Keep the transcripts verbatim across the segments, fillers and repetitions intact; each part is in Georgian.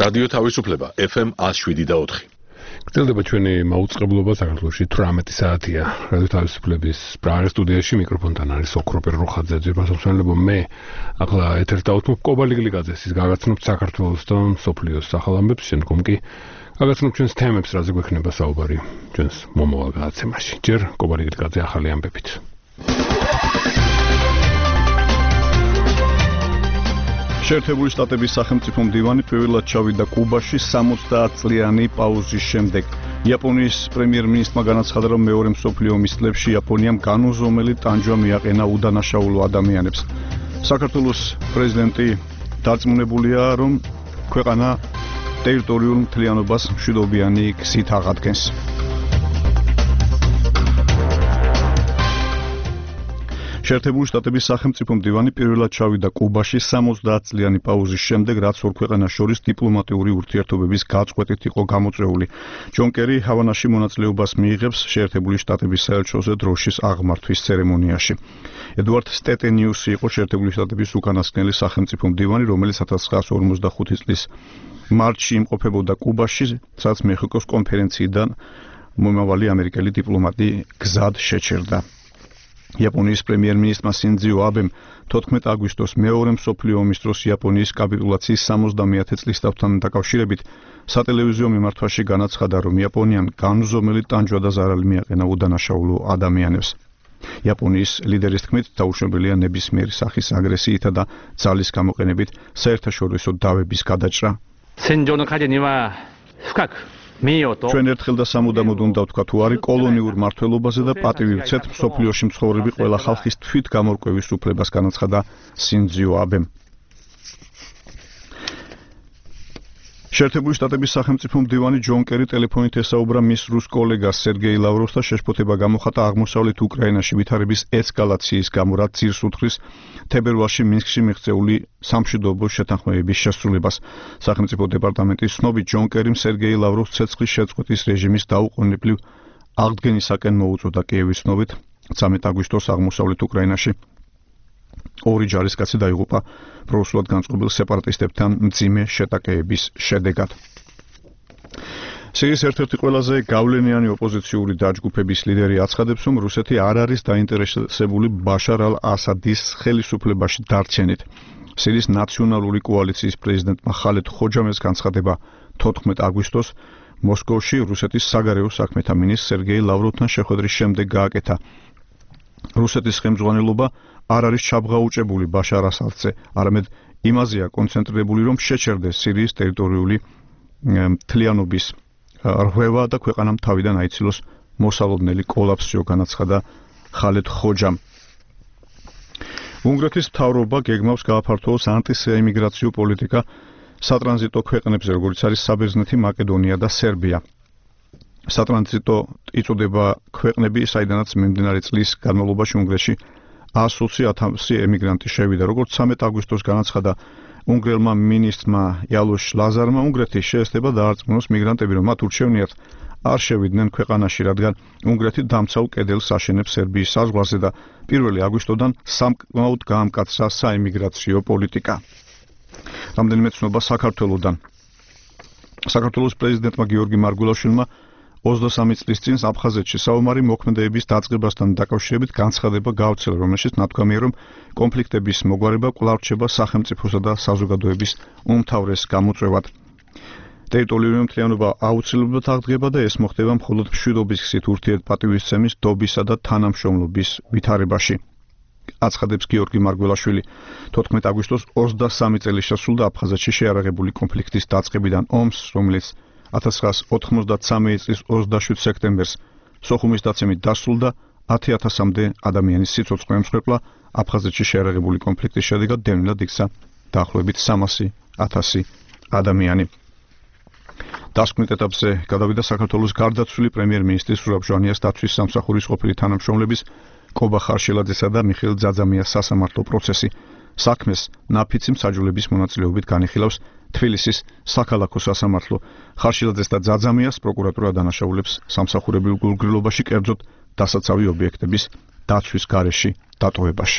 რადიო თავისუფლება ეფ ემ one oh seven და four. გრძელდება ჩვენი მაუწყებლობა საქართველოში თვრამეტი საათია. რადიო თავისუფლების პრაღის სტუდიაში მიკროფონთან არის ოქროპერ როხაძე. ძირფასმსვენებო მე ახლა ეთერს დავუთმობ კობალი გლიკაძეს. ის გაგაცნობთ საქართველოს და მსოფლიოს ახალ ამბებს, შემდგომ კი გაგაცნობთ ჩვენს თემებს, რაზე გვექნება საუბარი ჩვენს მომავალ გადაცემაში. ჯერ კობალი გლიკაძე ახალი ამბებით. შეერთებული შტატების სახელმწიფო მდივანი პირველად ჩავიდა კუბაში სამოცდაათ წლიანი პაუზის შემდეგ. იაპონიის პრემიერ-მინისტრმა განაცხადა, რომ მეორე მსოფლიო ომის წლებში იაპონიამ განუზომელი ტანჯვა მიაყენა უდანაშაულო ადამიანებს. საქართველოს პრეზიდენტი დარწმუნებულია, რომ ქვეყანა ტერიტორიულ მთლიანობას მშვიდობიანი გზით აღადგენს. შეერთებული შტატების სახელმწიფო მდივანი პირველად ჩავიდა კუბაში სამოცდაათ წლიანი პაუზის შემდეგ, რაც ორ ქვეყანას შორის დიპლომატიური ურთიერთობების გაწყვეტით იყო გამოწვეული. ჯონ კერი ჰავანაში მონაწილეობას მიიღებს შეერთებული შტატების საელჩოზე დროშის აღმართვის ცერემონიაში. ედვარდ სტეტენიუსი იყო შეერთებული შტატების უკანასკნელი სახელმწიფო მდივანი, რომელიც ათას ცხრაასი ორმოცდახუთი წლის მარტში იმყოფებოდა კუბაში, სადაც მეხიკოს კონფერენციიდან მომავალი ამერიკელი დიპლომატი გზად შეჩერდა. იაპონიის პრემიერ-მინისტრმა სინძიო აბემ თოთხმეტი აგვისტოს მეორე მსოფლიო ომის დროს იაპონიის კაპიტულაციის სამოცდამეათე წლისთავთან დაკავშირებით სატელევიზიო მიმართვაში განაცხადა, რომ იაპონიამ განუზომელი ტანჯვა და ზარალი მიაყენა უდანაშაულო ადამიანებს. იაპონიის ლიდერის თქმით, დაუშვებელია ნებისმიერი სახის აგრესიითა და ძალის გამოყენებით საერთაშორისო დავების გადაჭრა. ჩვენ ერთხელ და სამუდამოდ უნდა ვთქვა, თუ არის კოლონიურ მმართველობაზე და პატივი ვცეთ მსოფლიოში მცხოვრები ყველა ხალხის თვით გამორკვევის უფლებას, განაცხადა სინძიო აბემ. შეერთებული შტატების სახელმწიფო მდივანი ჯონ კერი ტელეფონით ესაუბრა მის რუს კოლეგას სერგეი ლავროვს და შეშფოთება გამოხატა აღმოსავლეთ უკრაინაში ვითარების ესკალაციის გამო, რაც ძირს უთხრის თებერვალში მინსკში მიღწეული სამშვიდობო შეთანხმებების შესრულებას. სახელმწიფო დეპარტამენტის ცნობით, ჯონ კერიმ სერგეი ლავროვს ცეცხლის შეწყვეტის რეჟიმის დაუყოვნებლივ აღდგენისაკენ მოუწოდა. კიევის ცნობით, ცამეტ აგვისტოს აღმოსავლეთ უკრაინაში ორი ჯარისკაცი დაიღუპა პრორუსულად განწყობილ სეპარატისტებთან მძიმე შეტაკეების შედეგად. სირიის ერთ-ერთი ყველაზე გავლენიანი ოპოზიციური დაჯგუფების ლიდერი აცხადებს, რომ რუსეთი არ არის დაინტერესებული ბაშარ ალ-ასადის ხელისუფლებაში დარჩენით. სირიის ნაციონალური კოალიციის პრეზიდენტმა ხალედ ხოჯამეს განცხადება თოთხმეტი აგვისტოს მოსკოვში რუსეთის საგარეო საქმეთა მინისტრ სერგეი ლავროვთან შეხვედრის შემდეგ გააკეთა. რუსეთის ხელმძღვანელობა არ არის ჩაბღაუჭებული ბაშარ ასადზე, არამედ იმაზეა კონცენტრირებული, რომ შეჩერდეს სირიის ტერიტორიული მთლიანობის რღვევა და ქვეყანამ თავიდან აიცილოს მოსალოდნელი კოლაფსიო, განაცხადა ხალედ ხოჯამ. უნგრეთის მთავრობა გეგმავს გააფართოვოს ანტისეიმიგრაციო პოლიტიკა სატრანზიტო ქვეყნებზე, როგორც არის საბერძნეთი, მაკედონია და სერბია. სატრანზიტო იწოდება ქვეყნები, საიდანაც მიმდინარე წლის განმავლობაში უნგრეთში ათი ათასი ემიგრანტი შევიდა. როგორც ცამეტი აგვისტოს განაცხადა უნგრელმა მინისტრმა იალოშ ლაზარმა, უნგრეთი შეესწება დაარწმუნოს მიგრანტები, რომ მათ ურჩევნიათ არ შევიდნენ ქვეყანაში, რადგან უნგრეთი დამცავ კედელს აშენებს სერბიის საზღვარზე და პირველი აგვისტოდან სამკმაოდ გაამკაცრა საიმიგრაციო პოლიტიკა. რამდენიმე ცნობა საქართველოსდან. საქართველოს პრეზიდენტმა გიორგი მარგველაშვილმა ოცდასამი წლის წინ აფხაზეთში საომარი მოქმედებების დაწყებასთან დაკავშირებით განცხადება გაავრცელა, რომელშიც ნათქვამია, რომ კონფლიქტების მოგვარება კვლავ რჩება სახელმწიფოსა და საზოგადოების უმთავრეს გამოწვევად. ტერიტორიული მთლიანობა აუცილებლად აღდგება და ეს მოხდება მხოლოდ მშვიდობის გზით ურთიერთპატივისცემის, დობისა და თანამშრომლობის ვითარებაში. აცხადებს გიორგი მარგველაშვილი. თოთხმეტი აგვისტოს ოცდასამი წელი შესრულდა აფხაზეთში შეიარაღებული კონფლიქტის დაწყებიდან ომს, რომელიც ათას ცხრაასი ოთხმოცდათსამი წლის ოცდაშვიდ სექტემბერს სოხუმის დაცემით დასრულდა. ათი ათასამდე ადამიანის სიცოცხლე ემსხვერპლა. აფხაზეთში შეიარაღებული კონფლიქტის შედეგად დევნილად იქცა დაახლოებით სამასი ათასი ადამიანი. დასკვნით ეტაპზე გადავიდა საქართველოს გარდაცვლილი პრემიერ-მინისტრის ზურაბ ჟვანიას დაცვის სამსახურის ყოფილი თანამშრომლების კობა ხარშილაძესა და მიხეილ ძაძამიას სასამართლო პროცესი. საქმეს ნაფიცი მსაჯულების მონაწილეობით განიხილავს თბილისის საქალაქო სასამართლო. ხარშილაძეს და ძაძამიას პროკურატურა დანაშაულებს სამსახურებრივ გულგრილობაში, კერძოდ დასაცავი ობიექტების დაცვის გარეშე დატოვებაში.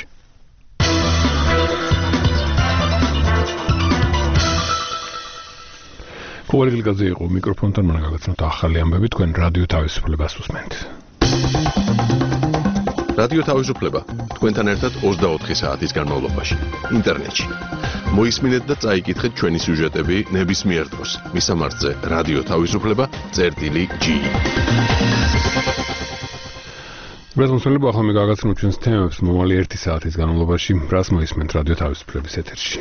ყოველგილგაზე იყო მიკროფონთან მან გაგაცნოთ ახალი ამბები თქვენ რადიო თავისუფლებას უსმენთ. რადიო თავისუფლება თქვენთან ერთად ოცდაოთხი საათის განმავლობაში ინტერნეტში. მოისმინეთ და წაიკითხეთ ჩვენი სიუჟეტები ნებისმიერ დროს. მისამართზე რადიო თავისუფლება წერტილი ჯი. ბრაზმოსელები ახლა მე გაგაცნოთ ჩვენს თემებს მომავალი ერთი საათის განმავლობაში, რას მოისმენთ რადიო თავისუფლების ეთერში.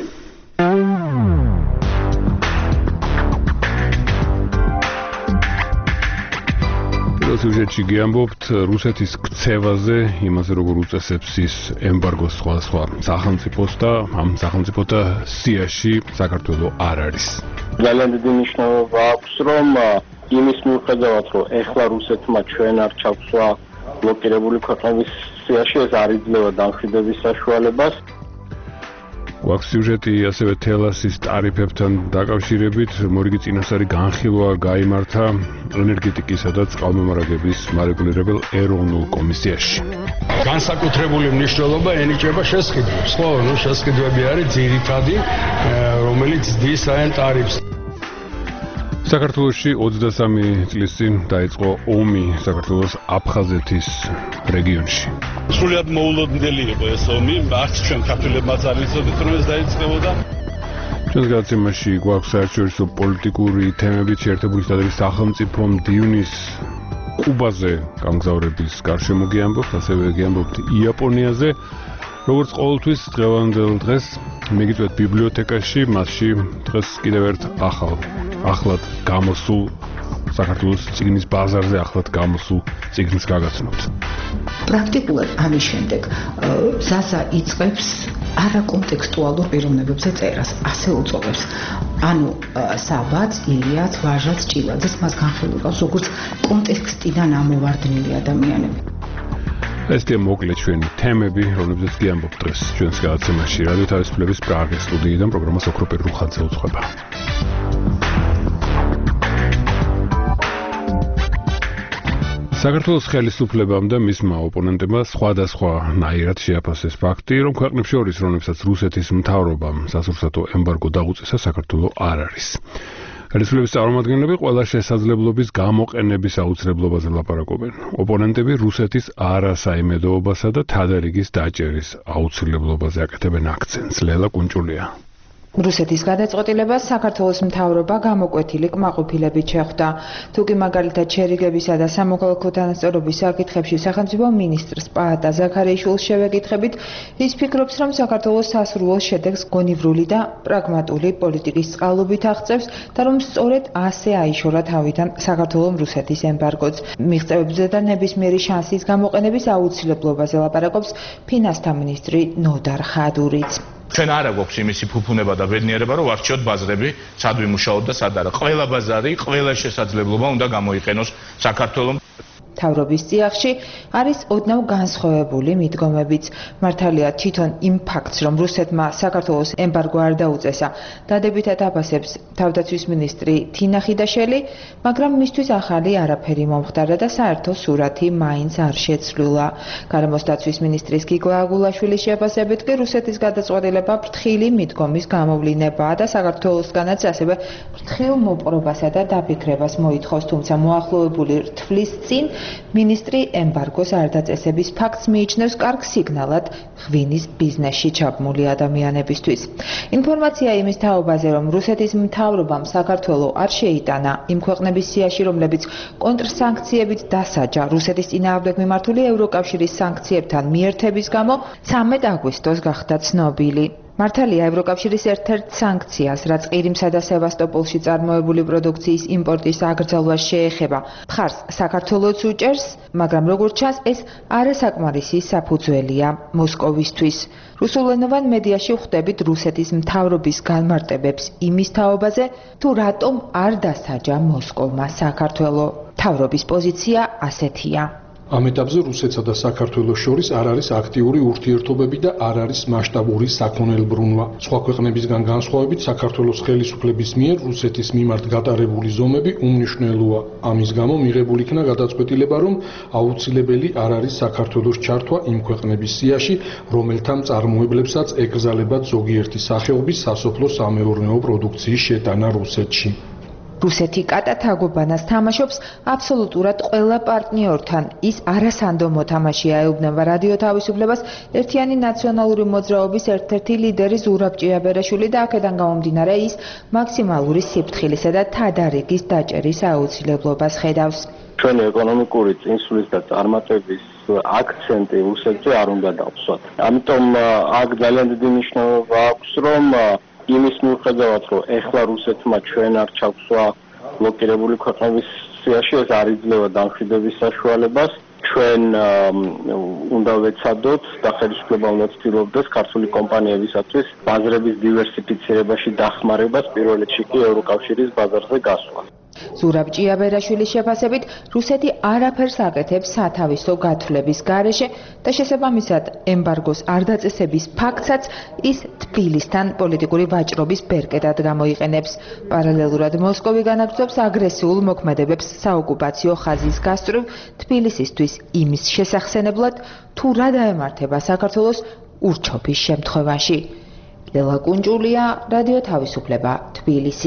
სიუჟეტში გიამბობთ რუსეთის ქცევაზე, იმაზე როგორ უწესებს ის ემბარგოს სხვადასხვა სახელმწიფოს და ამ სახელმწიფოთა სიაში საქართველო არ არის. ძალიან დიდი მნიშვნელობა აქვს, რომ იმის მიუხედავად, რომ ეხლა რუსეთმა ჩვენ არ ჩაგვსვა ბლოკირებული ქვეყნების სიაში, ეს არ იძლევა დამშვიდების საშუალებას. გვაქვს სიუჟეტი ასევე თელასის ტარიფებთან დაკავშირებით, მორიგი წინასწარი განხილვა გაიმართა ენერგეტიკისა და წყალმომარაგების მარეგულირებელ ეროვნულ კომისიაში. განსაკუთრებული მნიშვნელობა ენიჭება შესყიდვებს, ხო, ნუ შესყიდვები არის ძირითადი, რომელიც ზრდის აი ტარიფს. საქართველოში ოცდასამი წლის წინ დაიწყო ომი საქართველოს აფხაზეთის რეგიონში. სრულიად მოულოდნელი იყო ეს ომი, არც ჩვენ ქართველებმაც არ ვიცოდით, რომ ეს დაიწყებოდა. ჩვენს გადაცემაში გვაქვს საერთაშორისო პოლიტიკური თემებით შეერთებული შტატების სახელმწიფო მდივნის კუბაზე გამგზავრების გარშემო გიამბობთ, ასევე გიამბობთ იაპონიაზე. როგორც ყოველთვის დღევანდელ დღეს მიგიწვევთ ბიბლიოთეკაში, მასში დღეს კიდევ ერთ ახალ ახლად გამოსულ საქართველოს წიგნის ბაზარზე ახლად გამოსულ წიგნს გაგაცნობთ. პრაქტიკულად ამის შემდეგ ზაზა იწყებს არაკონტექსტუალურ პიროვნებებზე წერას, ასე უწოდებს. ანუ საბაც, ილიაც, ვაჟაც, ჭილაძეს მას განხილავს როგორც კონტექსტიდან ამოვარდნილი ადამიანები. ესეა მოკლედ ჩვენი თემები, რომლებზეც გიამბობთ დღეს ჩვენს გადაცემაში. რადიო თავისუფლების პრაღის სტუდიიდან პროგრამას ოქროპირ რუხაძე უძღვება. საქართველოს ხელისუფლებამ და მისმა ოპონენტებმა სხვადასხვა ნაირად შეაფასეს ფაქტი, რომ ქვეყნებს შორის, რომლებსაც რუსეთის მთავრობამ სასურსათო ემბარგო დაუწესა, საქართველო არ არის. ხელისუფლების წარმომადგენლები ყველა შესაძლებლობის გამოყენების აუცილებლობაზე ლაპარაკობენ. ოპონენტები რუსეთის არასაიმედოობასა და თადარიგის დაჭერის აუცილებლობაზე აკეთებენ აქცენტს. ლელა კუნჭულია. რუსეთის გადაწყვეტილებას საქართველოს მთავრობა გამოკვეთილი კმაყოფილებით შეხვდა. თუკი მაგალითად შერიგებისა და სამოქალაქო თანასწორობის საკითხებში სახელმწიფო მინისტრს პაატა ზაქარიაშვილს შევეკითხებით, ის ფიქრობს, რომ საქართველოს სასურველ შედეგს გონივრული და პრაგმატული პოლიტიკის წყალობით აღწევს და რომ სწორედ ასე აიშორა თავიდან საქართველოს რუსეთის ემბარგოც. მიღწევებზე და ნებისმიერი შანსის გამოყენების აუცილებლობაზე ლაპარაკობს ფინანსთა მინისტრი ნოდარ ხადურიც. ჩვენ არა გვაქვს იმისი ფუფუნება და ბედნიერება, რომ ვარჩიოთ ბაზრები, სად ვიმუშაოთ და სად არა. ყველა ბაზარი, ყველა შესაძლებლობა უნდა გამოიყენოს საქართველოს. მთავრობის წიაღში არის ოდნავ განსხვავებული მიდგომებიც. მართალია თვითონ იმ ფაქტს, რომ რუსეთმა საქართველოს ემბარგო არ დაუწესა, დადებითად აფასებს თავდაცვის მინისტრი თინა ხიდაშელი, მაგრამ მისთვის ახალი არაფერი მომხდარა და საერთო სურათი მაინც არ შეცვლილა. გარემოს დაცვის მინისტრის გიგო აგულაშვილის შეფასებით კი რუსეთის გადაწყვეტილება ფრთხილი მიდგომის გამოვლინებაა და საქართველოსგანაც ასევე ფრთხილ მოპყრობასა და დაფიქრებას მოითხოვს, თუმცა მოახლოებული რთვლის წინ მინისტრი ემბარგოს არ დაწესების ფაქტს მიიჩნევს კარგ სიგნალად ღვინის ბიზნესში ჩაბმული ადამიანებისთვის. ინფორმაცია იმის თაობაზე, რომ რუსეთის მთავრობამ საქართველო არ შეიტანა იმ ქვეყნების სიაში, რომლებიც კონტრსანქციებით დასაჯა რუსეთის წინააღმდეგ მიმართული ევროკავშირის სანქციებთან მიერთების გამო, ცამეტ აგვისტოს გახდა ცნობილი. მართალია ევროკავშირის ერთ-ერთ სანქციას, რაც ყირიმსა და სევასტოპოლში წარმოებული პროდუქციის იმპორტის აკრძალვას შეეხება, მხარს საქართველოც უჭერს, მაგრამ როგორც ჩანს, ეს არასაკმარისი საფუძველია მოსკოვისთვის. რუსულენოვან მედიაში ხვდებით რუსეთის მთავრობის განმარტებებს იმის თაობაზე, თუ რატომ არ დასაჯა მოსკოვმა საქართველო. მთავრობის პოზიცია ასეთია. ამ ეტაპზე რუსეთსა და საქართველოს შორის არ არის აქტიური ურთიერთობები და არ არის მასშტაბური საქონელბრუნვა. სხვა ქვეყნებისგან განსხვავებით, საქართველოს ხელისუფლების მიერ რუსეთის მიმართ გატარებული ზომები უმნიშვნელოა. ამის გამო მიღებული იქნა გადაწყვეტილება, რომ აუცილებელი არ არის საქართველოს ჩართვა იმ ქვეყნების სიაში, რომელთა მწარმოებლებსაც ეკრძალებათ ზოგიერთი სახეობის სასოფლო-სამეურნეო პროდუქციის შეტანა რუსეთში. რუსეთი კატათაგობანას თამაშობს აბსოლუტურად ყველა პარტნიორთან. ის არასანდო მოთამაშეა, ეუბნება რადიო თავისუფლებას ერთიანი ნაციონალური მოძრაობის ერთ-ერთი ლიდერი ზურაბ ჭიაბერაშვილი და აქედან გამომდინარე ის მაქსიმალური სიფრთხილისა და თადარიგის დაჭერის აუცილებლობას ხედავს. ჩვენი ეკონომიკური წინსვლის და წარმატების აქცენტი რუსეთზე არ უნდა დავსვათ. ამიტომ აქ ძალიან დიდი მნიშვნელობა აქვს, რომ იმის მიუხედავად, რომ ეხლა რუსეთმა ჩვენ არ ჩაგვსვა ბლოკირებული ქვეყნების სიაში, ეს არ იძლევა დამშვიდების საშუალებას. ჩვენ უნდა ვეცადოთ და ხელისუფლება უნდა ცდილობდეს ქართული კომპანიებისათვის ბაზრების დივერსიფიცირებაში დახმარებას, პირველ რიგში კი ევროკავშირის ბაზარზე გასვლა. ზურაბ ჭიაბერაშვილის შეფასებით, რუსეთი არაფერს აკეთებს სათავისო გათვლების გარეშე და შესაბამისად ემბარგოს არ დაწესების ფაქტსაც ის თბილისთან პოლიტიკური ვაჭრობის ბერკეტად გამოიყენებს. პარალელურად მოსკოვი განაგრძობს აგრესიულ მოქმედებებს საოკუპაციო ხაზის გასწვრივ თბილისისთვის იმის შესახსენებლად, თუ რა დაემართება საქართველოს ურჩობის შემთხვევაში. ლელა კუნჭულია, რადიო თავისუფლება, თბილისი.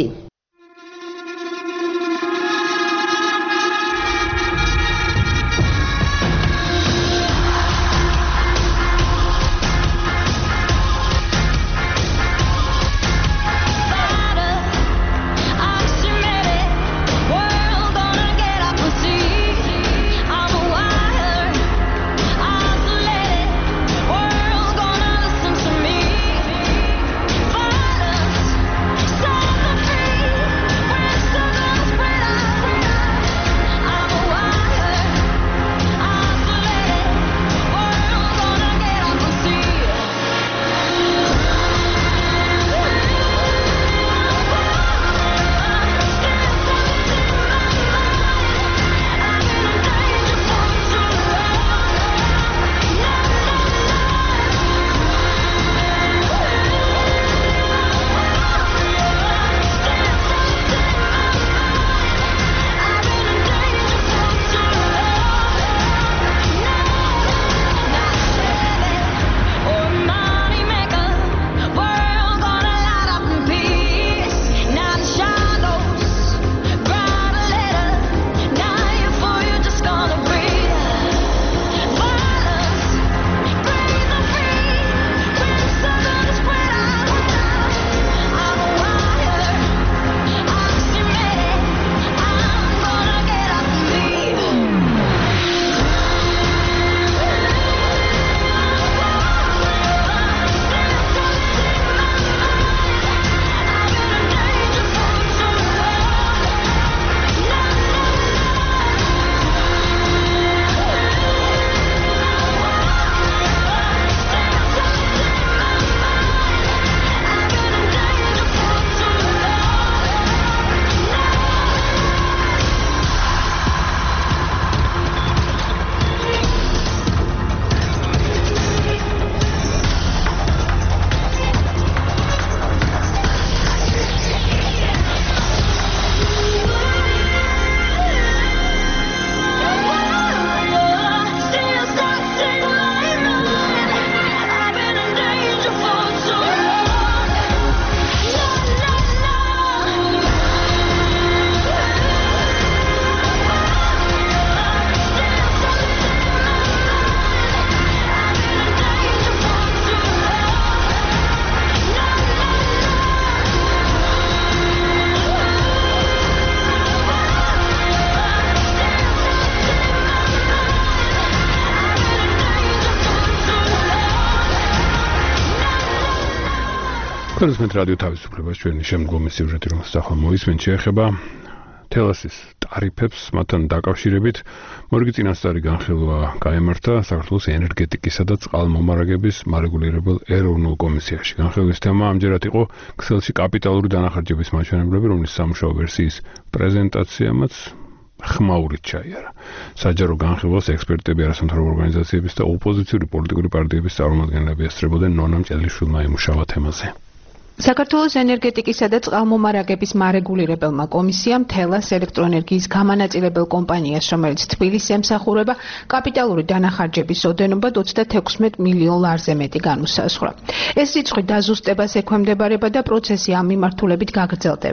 Ქართულ რადიო თავისუფლებას ჩვენი შემდგომი სიუჟეტი რომ სახლა მოისმენთ შეეხება თელასის ტარიფებს მათთან დაკავშირებით მორიგი წინასწარი განხილვა გაემართა საქართველოს ენერგეტიკისა და წყალმომარაგების მარეგულირებელ ეროვნულ კომისიაში. განხილვის თემა ამჯერად იყო ქსელში კაპიტალური დანახარჯების მაჩვენებლები, რომლის სამუშაო ვერსიის პრეზენტაციამაც ხმაურით ჩაიარა. საჯარო განხილვას ექსპერტები, არასამთავრობო ორგანიზაციების და ოპოზიციური პოლიტიკური პარტიების წარმომადგენლები ესწრებოდნენ ნონა მჭედლიშვილმა იმუშავა თემაზე. საქართველოს ენერგეტიკისა და წყალმომარაგების მარეგულირებელმა კომისიამ თელას ელექტროენერგიის გამანაწილებელ კომპანიას, რომელიც თბილისს ემსახურება, კაპიტალური დანახარჯების ოდენობა ოცდათექვსმეტ მილიონ ლარზე მეტი განუსაზღვრა. ეს რიცხვი დაზუსტებას ექვემდებარება და პროცესი ამ მიმართულებით გაგრძელდება.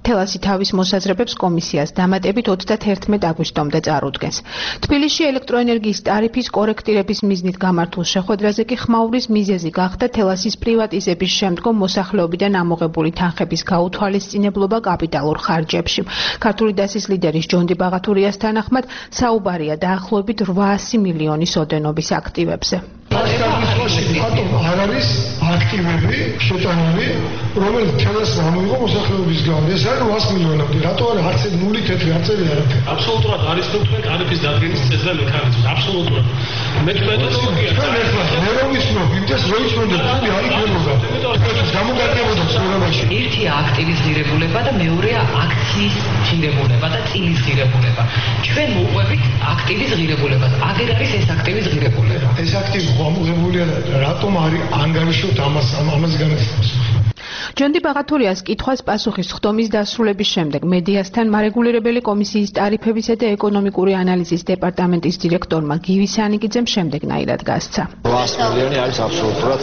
თელასი თავის მოსაზრებებს კომისიას დამატებით ოცდაათერთმეტ აგვისტომდე წარუდგენს. თბილისში ელექტროენერგიის ტარიფის კორექტირების მიზნით გამართულ შეხვედრაზე კი ხმაურის მიზეზი გახდა თელასის პრივატიზების შემდგომ მოსახლეობიდან ამოღებული თანხების გაუთვალისწინებლობა კაპიტალურ ხარჯებში. ქართული დასის ლიდერის ჯონდი ბაღათურიას თანახმად საუბარია დაახლოებით რვაასი მილიონის ოდენობის აქტივებზე. ბატონო, არ არის აქტივები შეტანილი, რომელიც თელას ამოიღო მოსახლეობის გამო. ეს არის რვაასი მილიონამდე. რატო არა არც ნული თეთრი აწერი არაფერი. აბსოლუტურად არის თქვენ ტარიფის დადგენის წესდა მექანიზმი. აბსოლუტურად. მე მეთოდოლოგია. მე რომ ვისმენთ, იმდენს რო ვისმენთ, თქვი არ იქნებოდა. გამოგატებოდა ცხოვრებაში. ერთია აქტივის ღირებულება და მეორეა აქციის ღირებულება და წილის ღირებულება. ჩვენ მოუყვებით აქტივის ღირებულებას. აგერ არის ეს აქტივის ღირებულება. ეს აქტივი ამოღებულია და რატომ არის ანგარიშოთ ამას ამას განაცხადოს. ჯონდი ბაღათურიას კითხვას პასუხის ხდომის დასრულების შემდეგ მედიასთან მარეგულირებელი კომისიის ტარიფებისა და ეკონომიკური ანალიზის დეპარტამენტის დირექტორმა გივი სანიკიძემ შემდეგნაირად გასცა. რვაასი მილიონი არის აბსოლუტურად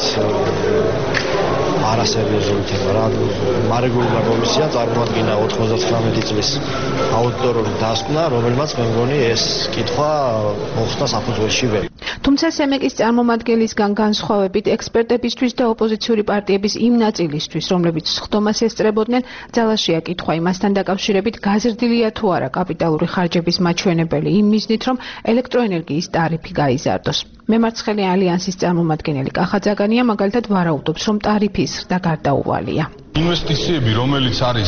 არასერიოზული თემა რა. მარეგულირებული კომისია წარმოადგენდა ოთხმოცდათვრამეტი წლის აუდიტორული დასკვნა, რომელმაც მე მგონი ეს კითხვა მოხდა საფუძველში ვერ. თუმცა სემეკის წარმომადგენლისგან განსხვავებით ექსპერტებისთვის და ოპოზიციური პარტიების იმ ნაწილისთვის, რომლებიც ხდომას ესწრებოდნენ, ძალაშია კითხვა იმასთან დაკავშირებით, გაზრდილია თუ არა კაპიტალური ხარჯების მაჩვენებელი იმ მიზნით, რომ ელექტროენერგიის ტარიფი გაიზარდოს. მემარცხენე ალიანსის წარმომადგენელი კახა ძაგანია მაგალითად ვარაუდობს, რომ ტარიფის ზრდა გარდაუვალია. ინვესტიციები, რომელიც არის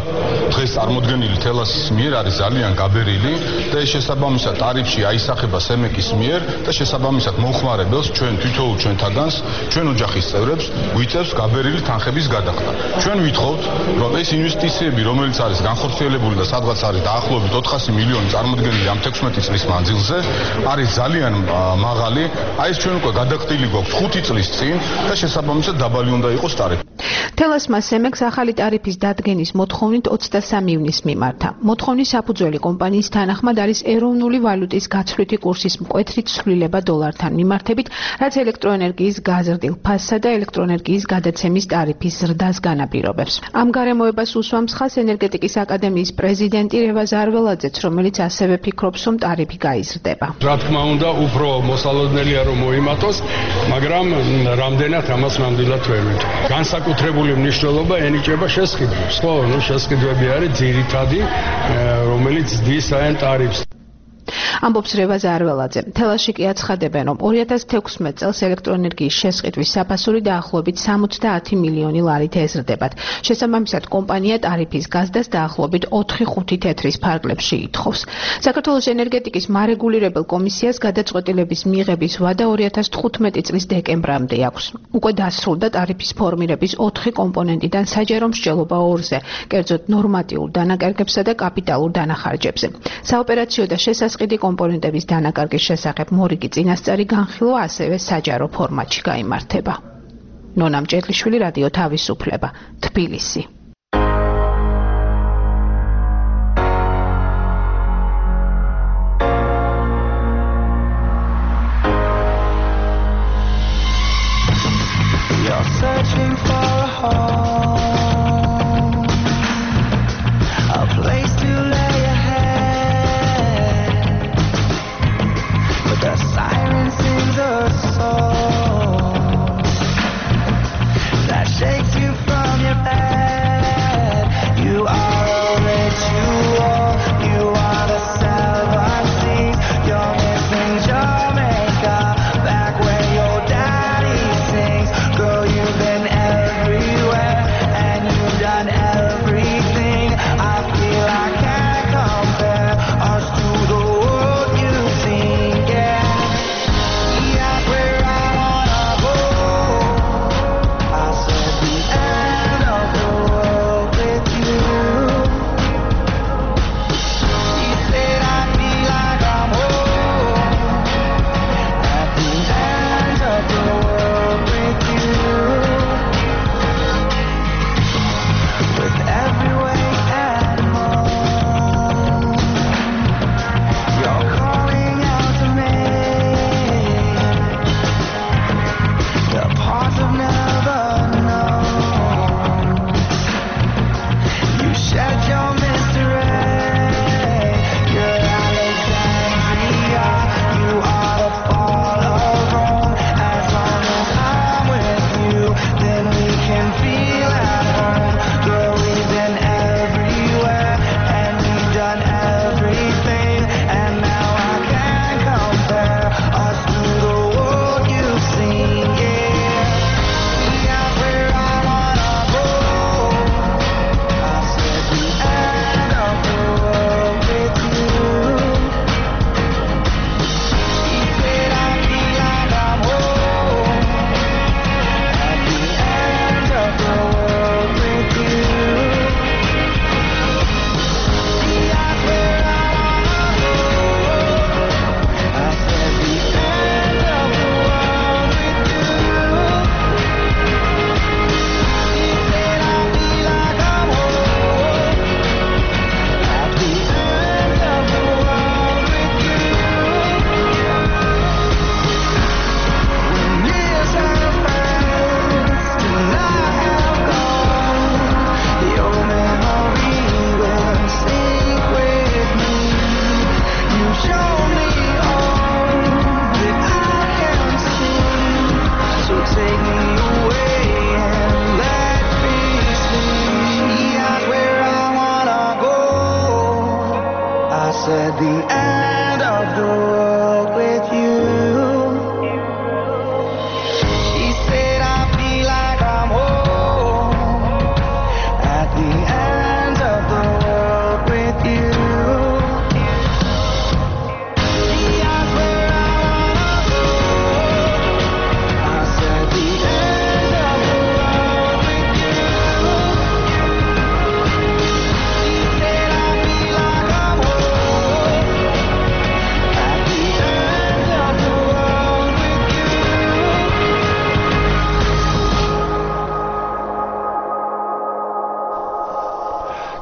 დღეს წარმოდგენილი თელასის მიერ, არის ძალიან გაბერილი და ეს შესაბამისად ტარიფში აისახება სემეკის მიერ და შესაბამისად მომხმარებელს ჩვენ თვითოულ ჩვენთაგანს, ჩვენ ოჯახის წევრებს გვიწევს გაბერილი თანხების გადახდა. ჩვენ ვითხოვთ, რომ ეს ინვესტიციები, რომელიც არის განხორციელებული და სადღაც არის დაახლოებით ოთხასი მილიონი წარმოდგენილი ამ თექვსმეტი წლის მანძილზე, არის ძალიან მაღალი. აი ეს ჩვენ უკვე გადახდილი გვაქვს ხუთი წლის წინ და შესაბამისად დაბალი უნდა იყოს ტარიფი. თელასმა სემეკს ახალი ტარიფის დადგენის მოთხოვნით ოცდასამი ივნისს მიმართა. მოთხოვნის საფუძველი კომპანიის თანახმად არის ეროვნული ვალუტის გაცვლითი კურსის მკვეთრი ცვლილება დოლართან მიმართებით, რაც ელექტროენერგიის გაზრდილ ფასსა და ელექტროენერგიის გადაცემის ტარიფის ზრდას განაპირობებს. ამ გარემოებას უსვამს ხაზს ენერგეტიკის აკადემიის პრეზიდენტი რევაზ არველაძეც, რომელიც ასევე ფიქრობს, რომ ტარიფი გაიზრდება. რა თქმა უნდა, უფრო მოსალოდნელია რომ მოიმატოს, მაგრამ რამდენად ამას ნამდვილად ვერ ვიტყვი. განსაკუთრებული მნიშვნელობა ენიჭება შესყიდვებს. ხო, ნუ შესყიდვები არის ძირითადი, რომელიც ზრდის აი ტარიფს. ამბობს რევაზ არველაძე. თელასში კი აცხადებენ, რომ ორი ათას თექვსმეტ წელს ელექტროენერგიის შესყიდვის საფასური დაახლოებით სამოცდაათი მილიონი ლარით ეზრდებათ. შესაბამისად, კომპანია ტარიფის გაზრდას დაახლოებით ოთხი ხუთი თეთრის ფარგლებში ითხოვს. საქართველოს ენერგეტიკის მარეგულირებელ კომისიას გადაწყვეტილების მიღების ვადა ორი ათას თხუთმეტი წლის დეკემბრამდე აქვს. უკვე დასრულდა ტარიფის ფორმირების ოთხი კომპონენტიდან საჯარო მსჯელობა ორზე, კერძოდ ნორმატიულ დანაკარგებსა და კაპიტალურ დანახარჯებზე. საოპერაციო და შესასყიდი კომპონენტების დანაკარგის შესახებ მორიგი წინასწარი განხილვა ასევე საჯარო ფორმატში გაიმართება. ნონა მჭედლიშვილი, რადიო თავისუფლება, თბილისი. Everywhere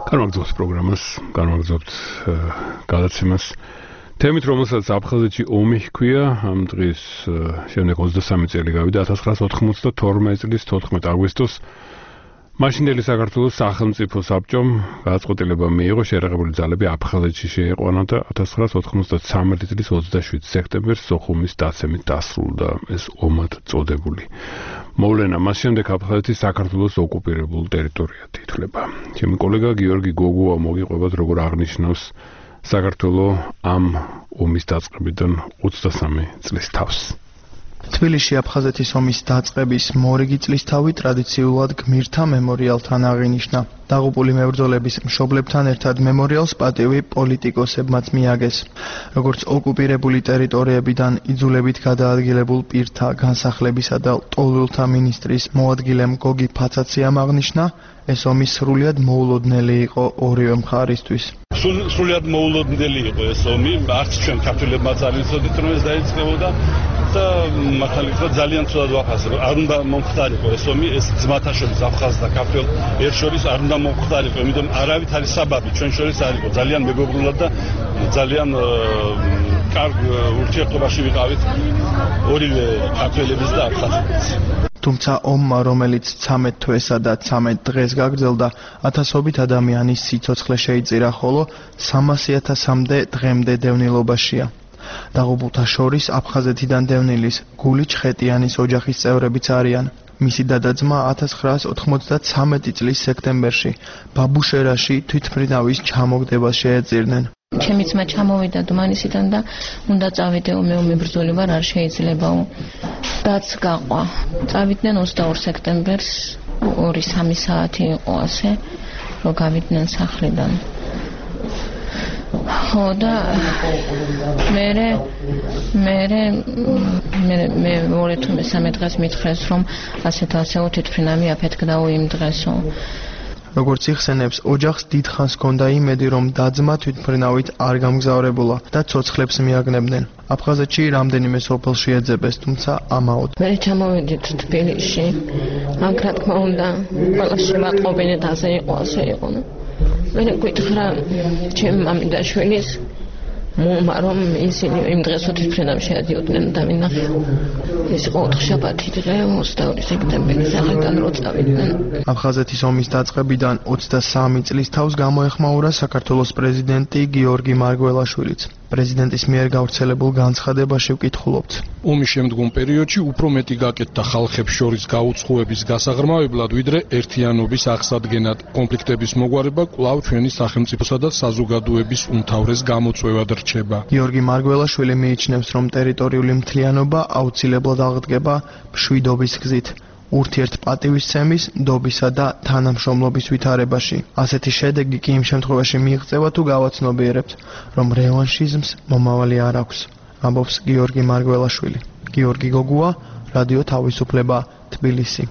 განვაგრძობთ პროგრამას, განვაგრძობთ გადაცემას. თემით, რომელსაც აფხაზეთში ომი ჰქვია, ამ დღის შემდეგ ოცდასამი წელი გავიდა ათას ცხრაას ოთხმოცდათორმეტი წლის თოთხმეტ აგვისტოს. მაშინდელი საქართველოს სახელმწიფო საბჭომ გადაწყვეტილება მიიღო შერეღებული ძალები აფხაზეთში შეეყვანა და ათას ცხრაას ოთხმოცდათვრამეტი წლის ოცდაშვიდ სექტემბერს სოხუმის დაცემით დასრულდა ეს ომად წოდებული მოვლენა. მას შემდეგ აფხაზეთი საქართველოს ოკუპირებულ ტერიტორიად ითვლება. ჩემი კოლეგა გიორგი გოგუა მოგიყვებათ, როგორ აღნიშნავს საქართველოს ამ ომის დაწყებიდან ოცდასამი წლის თავს. თბილისში აფხაზეთის ომის დაწყების მორიგი წლისთავი ტრადიციულად გმირთა მემორიალთან აღინიშნა. დაღუპული მებრძოლების მშობლებთან ერთად მემორიალს პატივი პოლიტიკოსებმაც მიაგეს. როგორც ოკუპირებული ტერიტორიებიდან იძულებით გადაადგილებულ პირთა განსახლებისა და ლტოლვილთა მინისტრის მოადგილემ გოგი ფაცაციამ აღნიშნა, ეს ომი სრულიად მოულოდნელი იყო ორივე მხარისთვის. სრულიად მოულოდნელი იყო ეს ომი, არც ჩვენ ქართველებმა არ ვიცოდით, რომ ეს დაიწყებოდა და მართალი გითხრათ ძალიან ცუდად ვაფასებ. არ უნდა მომხდარიყო ეს ომი, ეს ძმათა შორის აფხაზ და ქართველ ერთ შორის არ უნდა მომხდარიყო, იმიტომ არავით არის საბაბი ჩვენ შორის არ იყო. ძალიან მეგობრულად და ძალიან კარგ ურთიერთობაში ვიყავით ორივე ქართველების და აფხაზების. თუმცა ომმა, რომელიც ცამეტ თვესა და ცამეტ დღეს გაგრძელდა, ათასობით ადამიანის სიცოცხლე შეიწირა, ხოლო სამასი ათასამდე დღემდე დევნილობაშია. დაღუპულთა შორის აფხაზეთიდან დევნილის გული ჩხეტიანის ოჯახის წევრებიც არიან. მისი დადაძმა ათას ცხრაას ოთხმოცდათვრამეტი წლის სექტემბერში ბაბუშერაში თვითმფრინავის ჩამოგდებას შეეწირნენ. ჩემი ძმა ჩამოვიდა დმანისიდან და უნდა წავიდეო, მე მებრძოლი ვარ, არ შეიძლებაო. დაც გაყვა. წავიდნენ ოცდაორ სექტემბერს, ორი სამი საათი იყო ასე, რომ გავიდნენ სახლიდან. ხო და მე მე მე მე მეორე თუ მესამე დღეს მითხრეს, რომ ასეთ ასეო თვითმფრინავი აფეთქდაო იმ დღესო. როგორც იხსენებს, ოჯახს დიდხანს ჰქონდა იმედი, რომ დაძმა თვითმფრინავით არ გამგზავრებულა და ცოცხლებს მიაგნებდნენ. აფხაზეთში რამდენიმე სოფელში ეძებეს, თუმცა ამაოდ. მე ჩამოვედით თბილისში. აქ რა თქმა უნდა, ყველა შემატყობინეთ, ასე იყო, ასე იყო. მე გითხრა ჩემი მამიდაშვილის მომა, რომ ისინი იმ დღეს თვითმფრინავში შეადიოდნენ და მინახე. ეს იყო ოთხშაბათი დღე, ოცდაორი სექტემბერი სახელთან რო წავიდნენ. აფხაზეთის ომის დაწყებიდან ოცდასამი წლის თავს გამოეხმაურა საქართველოს პრეზიდენტი გიორგი მარგველაშვილიც. პრეზიდენტის მიერ გავრცელებულ განცხადებაში ვკითხულობთ. ომის შემდგომ პერიოდში უფრო მეტი გაკეთდა ხალხებს შორის გაუცხოების გასაღრმავებლად, ვიდრე ერთიანობის აღსადგენად. კონფლიქტების მოგვარება კვლავ ჩვენი სახელმწიფოსა და საზოგადოების უმთავრეს გამოწვევად რჩება. გიორგი მარგველაშვილი მიიჩნევს, რომ ტერიტორიული მთლიანობა აუცილებლად აღდგება მშვიდობის გზით. ურთიერთ პატივისცემის, ნდობისა და თანამშრომლობის ვითარებაში. ასეთი შედეგი კი იმ შემთხვევაში მიიღწევა თუ გავაცნობიერებთ, რომ რევანშიზმს მომავალი არ აქვს, ამბობს გიორგი მარგველაშვილი. გიორგი გოგუა, რადიო თავისუფლება, თბილისი.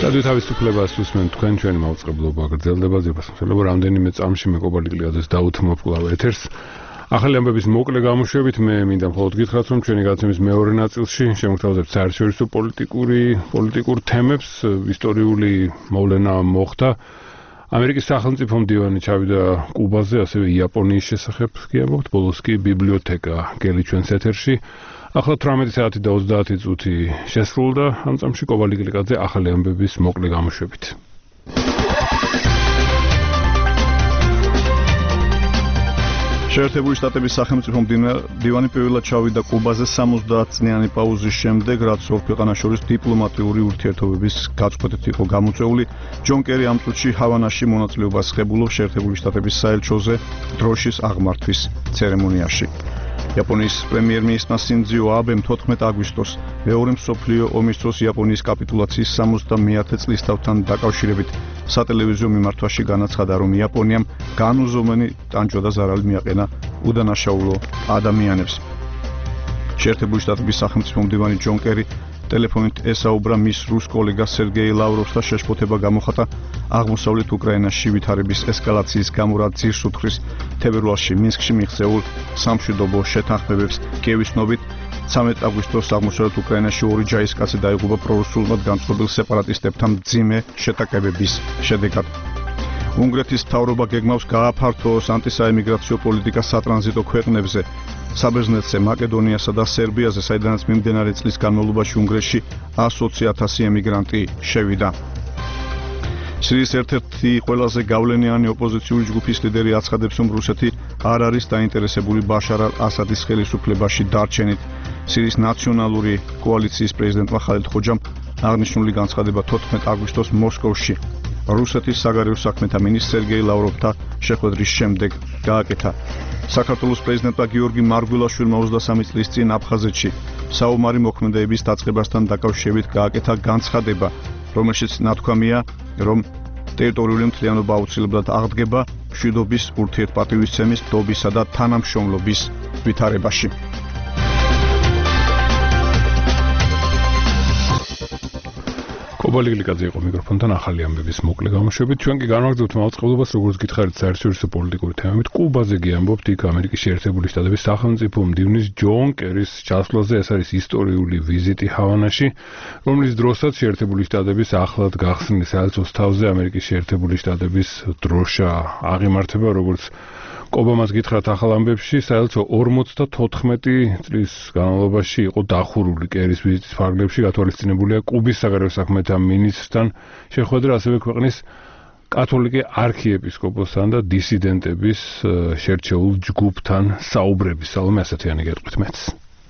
რადიო თავისუფლებას უსმენთ თქვენ, ჩვენი მაუწყებლობა გრძელდება ზირფასმშობლო რამდენიმე წამში მე კობალი გლიაძეს დაუთმობ ეთერს. ახალი ამბების მოკლე გამოშვებით მე მინდა მხოლოდ გითხრათ, რომ ჩვენი გადაცემის მეორე ნაწილში შემოგთავაზებთ საერთაშორისო პოლიტიკური პოლიტიკურ თემებს, ისტორიული მოვლენა მოხდა. ამერიკის სახელმწიფო მდივანი ჩავიდა კუბაზე, ასევე იაპონიის შესახებ გიამბობთ, ბოლოს კი ბიბლიოთეკა გელი ჩვენს ეთერში. ახლა თვრამეტი საათი და ოცდაათი წუთი შესრულდა, ამ წამში კობალი გლიკაძე ახალი ამბების მოკლე გამოშვებით. შეერთებული შტატების სახელმწიფო მდივანი პირველად ჩავიდა კუბაზე სამოცდაათ წლიანი პაუზის შემდეგ, რაც ორ ქვეყანას შორის დიპლომატიური ურთიერთობების გაწყვეტით იყო გამოწვეული. ჯონ კერი ამ წუთში ჰავანაში მონაწილეობას ღებულობს შეერთებული შტატების საელჩოზე დროშის აღმართვის ცერემონიაში. იაპონიის პრემიერ-მინისტრმა სინძიო აბემ თოთხმეტი აგვისტოს მეორე მსოფლიო ომის დროს იაპონიის კაპიტულაციის სამოცდამეათე წლისთავთან დაკავშირებით სატელევიზიო მიმართვაში განაცხადა, რომ იაპონიამ განუზომენი ტანჯვა და ზარალი მიაყენა უდანაშაულო ადამიანებს. შეერთებული შტატების სახელმწიფო მდივანი ჯონ კერი ტელეფონით ესაუბრა მის რუს კოლეგას სერგეი ლავროვს და შეშფოთება გამოხატა აღმოსავლეთ უკრაინაში ვითარების ესკალაციის გამო, რაც ძირს უთხრის თებერვალში მინსკში მიღწეულ სამშვიდობო შეთანხმებებს. კიევის ცნობით ცამეტი აგვისტოს აღმოსავლეთ უკრაინაში ორი ჯარისკაცი დაიღუპა პრორუსულად განწყობილ სეპარატისტებთან მძიმე შეტაკებების შედეგად. უნგრეთის მთავრობა გეგმავს გააფართოოს ანტისაემიგრაციო პოლიტიკა სატრანზიტო ქვეყნებზე. საბერძნეთზე, მაკედონიასა და სერბიაზე, საიდანაც მიმდინარე წლის განმავლობაში უნგრეთში ათი ათასი ემიგრანტი შევიდა. სირიის ერთ-ერთი ყველაზე გავლენიანი ოპოზიციური ჯგუფის ლიდერი აცხადებს, რომ რუსეთი არ არის დაინტერესებული ბაშარ ალ-ასადის ხელისუფლებაში დარჩენით. სირიის ნაციონალური კოალიციის პრეზიდენტმა ხალიდ ხოჯამ აღნიშნული განცხადება თოთხმეტი აგვისტოს მოსკოვში რუსეთის საგარეო საქმეთა მინისტრ სერგეი ლავროვთან შეხვედრის შემდეგ გააკეთა. საქართველოს პრეზიდენტმა გიორგი მარგველაშვილმა ოცდასამი წლის წინ აფხაზეთში საომარი მოქმედებების დაწყებასთან დაკავშირებით გააკეთა განცხადება, რომელშიც ნათქვამია, რომ ტერიტორიული მთლიანობა აუცილებლად აღდგება მშვიდობის, ურთიერთპატივისცემის, დობისა და თანამშრომლობის ვითარებაში. კობალი გლიკაძე იყო მიკროფონთან ახალი ამბების მოკლე გამოშვებით. ჩვენ კი განვაგრძობთ მაუწყებლობას, როგორც გითხარით, საერთაშორისო პოლიტიკური თემებით. კუბაზე გიამბობთ, იქ ამერიკის შეერთებული შტატების სახელმწიფო მდივნის ჯონ კერის ჩასვლაზე. ეს არის ისტორიული ვიზიტი ჰავანაში, რომლის დროსაც შეერთებული შტატების ახლად გახსნილი საელჩოს თავზე ამერიკის შეერთებული შტატების დროშა აღიმართება, როგორც კობამას გითხრათ ახალ ამბებში, საელჩო ორმოცდათოთხმეტი წლის განმავლობაში იყო დახურული კერის ვიზიტის ფარგლებში, გათვალისწინებულია კუბის საგარეო საქმეთა მინისტრთან შეხვედრა, ასევე ქვეყნის კათოლიკე არქიეპისკოპოსთან და დისიდენტების შერჩეულ ჯგუფთან საუბრები. სალომე ასათიანი გეტყვით მეც.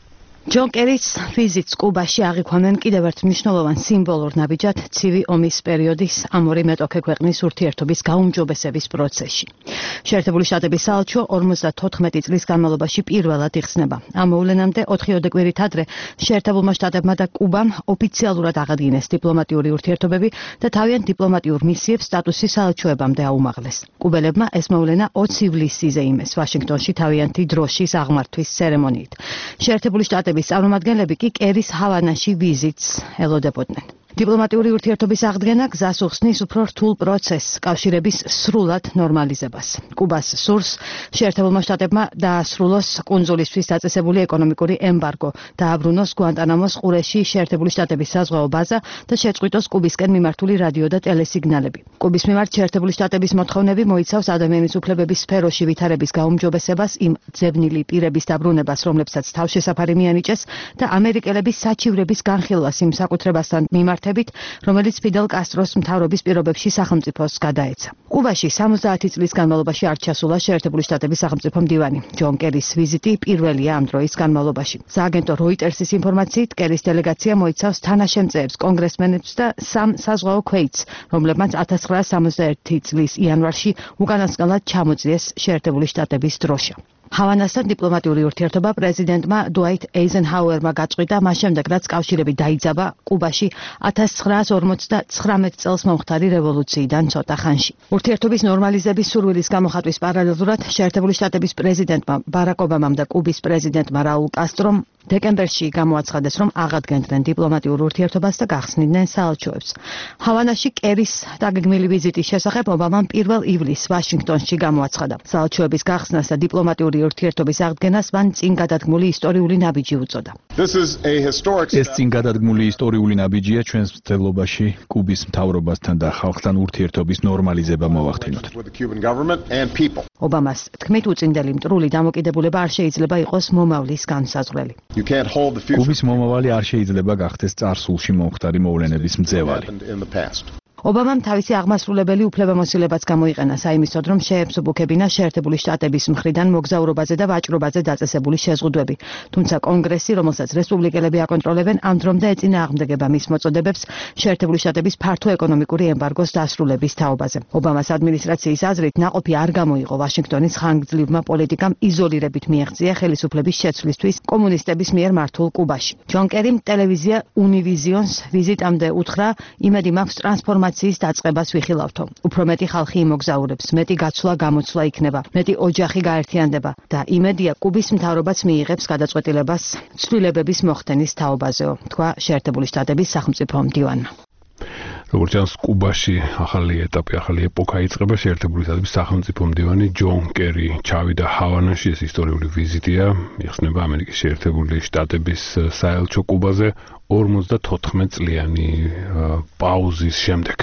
ჯონ კერის ვიზიტს კუბაში აღიქვამენ კიდევ ერთ მნიშვნელოვან სიმბოლურ ნაბიჯად ცივი ომის პერიოდის ამ ორი მეტოქე ქვეყნის ურთიერთობის გაუმჯობესების პროცესში. შეერთებული შტატების საელჩო ორმოცდათოთხმეტი წლის განმავლობაში პირველად იხსნება. ამ მოვლენამდე ოთხიოდე კვირით ადრე შეერთებულმა შტატებმა და კუბამ ოფიციალურად აღადგინეს დიპლომატიური ურთიერთობები და თავიანთ დიპლომატიურ მისიებს სტატუსი საელჩოებამდე აუმაღლეს. კუბელებმა ეს მოვლენა ოცი ივლისზე იმეს ვაშინგტონში თავიანთი დროშის აღმართვის ცერემონიით. შეერთებული შტატები წარმომადგენლები კი კერის ჰავანაში ვიზიტს ელოდებოდნენ. დიპლომატიური ურთიერთობის აღდგენა გზას უხსნის უფრო რთულ პროცესს, კავშირების სრულად ნორმალიზებას. კუბას სურს შეერთებულმა შტატებმა დაასრულოს კუნძულისთვის დაწესებული ეკონომიკური ემბარგო, დააბრუნოს გუანტანამოს ყურეში შეერთებული შტატების საზღვაო ბაზა და შეწყვიტოს კუბისკენ მიმართული რადიო და ტელესიგნალები. კუბის მიმართ შეერთებული შტატების მოთხოვნები მოიცავს ადამიანის უფლებების სფეროში ვითარების გაუმჯობესებას, იმ ძებნილი პირების დაბრუნებას, რომლებსაც თავშესაფარი მიანიჭეს და ამერიკელების საჩივრების განხილვას იმ საკუთრებასთან მიმართ რომელიც ფიდელ კასტროს მთავრობის პირობებში სახელმწიფოს გადაეცა. კუბაში სამოცდაათი წლის განმავლობაში არ ჩასულა შეერთებული შტატების სახელმწიფო მდივანი. ჯონ კერის ვიზიტი პირველია ამ დროის განმავლობაში. სააგენტო როიტერსის ინფორმაციით, კერის დელეგაცია მოიცავს თანაშემწეებს, კონგრესმენებს და სამ საზღვაო ქვეითს, რომლებმაც ათას ცხრაასი სამოცდაერთი წლის იანვარში უკანასკნელად ჩამოწიეს შეერთებული შტატების დროშა. ჰავანასთან დიპლომატიური ურთიერთობა პრეზიდენტმა დუაიტ ეიზენჰაუერმა გაწყვიტა მას შემდეგ, რაც კავშირები დაიძაბა კუბაში ათას ცხრაას ორმოცდათხრამეტ წელს მომხდარი რევოლუციიდან ცოტა ხანში. ურთიერთობის ნორმალიზების სურვილის გამოხატვის პარალელურად შეერთებული შტატების პრეზიდენტმა ბარაკ ობამამ და კუბის პრეზიდენტმა რაულ კასტრომ დეკემბერში გამოაცხადეს, რომ აღადგენდნენ დიპლომატიურ ურთიერთობას და გახსნიდნენ საელჩოებს. ჰავანაში კერის დაგეგმილი ვიზიტის შესახებ ობამამ პირველ ივლისს ვაშინგტონში გამოაცხადა. საელჩოების გახსნას და დიპლომატიური ურთიერთობის აღდგენას მან წინ გადადგმული ისტორიული ნაბიჯი უწოდა. ეს წინ გადადგმული ისტორიული ნაბიჯია ჩვენს მცდელობაში კუბის მთავრობასთან და ხალხთან ურთიერთობის ნორმალიზება მოვახდინოთ. ობამას თქმით, უწინდელი მტრული დამოკიდებულება არ შეიძლება იყოს მომავლის განსაზღვრელი. კუბის მომავალი არ შეიძლება გახდეს წარსულში მომხდარი მოვლენების მძევალი. ობამამ თავისი აღმასრულებელი უფლებამოსილებაც გამოიყენა საიმისოდ, რომ შეეფსუბუქებინა შეერთებული შტატების მხრიდან მოგზაურობაზე და ვაჭრობაზე დაწესებული შეზღუდვები. თუმცა კონგრესი, რომელსაც რესპუბლიკელები აკონტროლებენ, ამ დრომდე ეწინააღმდეგება მის მოწოდებებს შეერთებული შტატების ფართო ეკონომიკური ემბარგოს დასრულების თაობაზე. ობამას ადმინისტრაციის აზრით, ნაყოფი არ გამოიღო ვაშინგტონის ხანგრძლივმა პოლიტიკამ იზოლირებით მიაღწია ხელისუფლების შეცვლისთვის კომუნისტების მიერ მართულ კუბაში. ჯონ კერიმ ტელევიზია უნივიზიონს ვიზიტამდე უთხრა, იმედი მაქვს ტრანსფორმაციის დაწყებას ვიხილავთო. უფრო მეტი ხალხი იმოგზაურებს, მეტი გაცვლა გამოცვლა იქნება, მეტი ოჯახი გაერთიანდება და იმედია კუბის მთავრობაც მიიღებს გადაწყვეტილებას ცვლილებების მოხდენის თაობაზეო, თქვა შეერთებული შტატების სახელმწიფო მდივანმა. როგორც ჩანს, კუბაში ახალი ეტაპი, ახალი ეპოქა იწყება. შეერთებული შტატების სახელმწიფო მდივანი ჯონ კერი ჩავიდა ჰავანაში, ეს ისტორიული ვიზიტია, იხსნება ამერიკის შეერთებული შტატების საელჩო კუბაზე ორმოცდათოთხმეტ წლიანი პაუზის შემდეგ.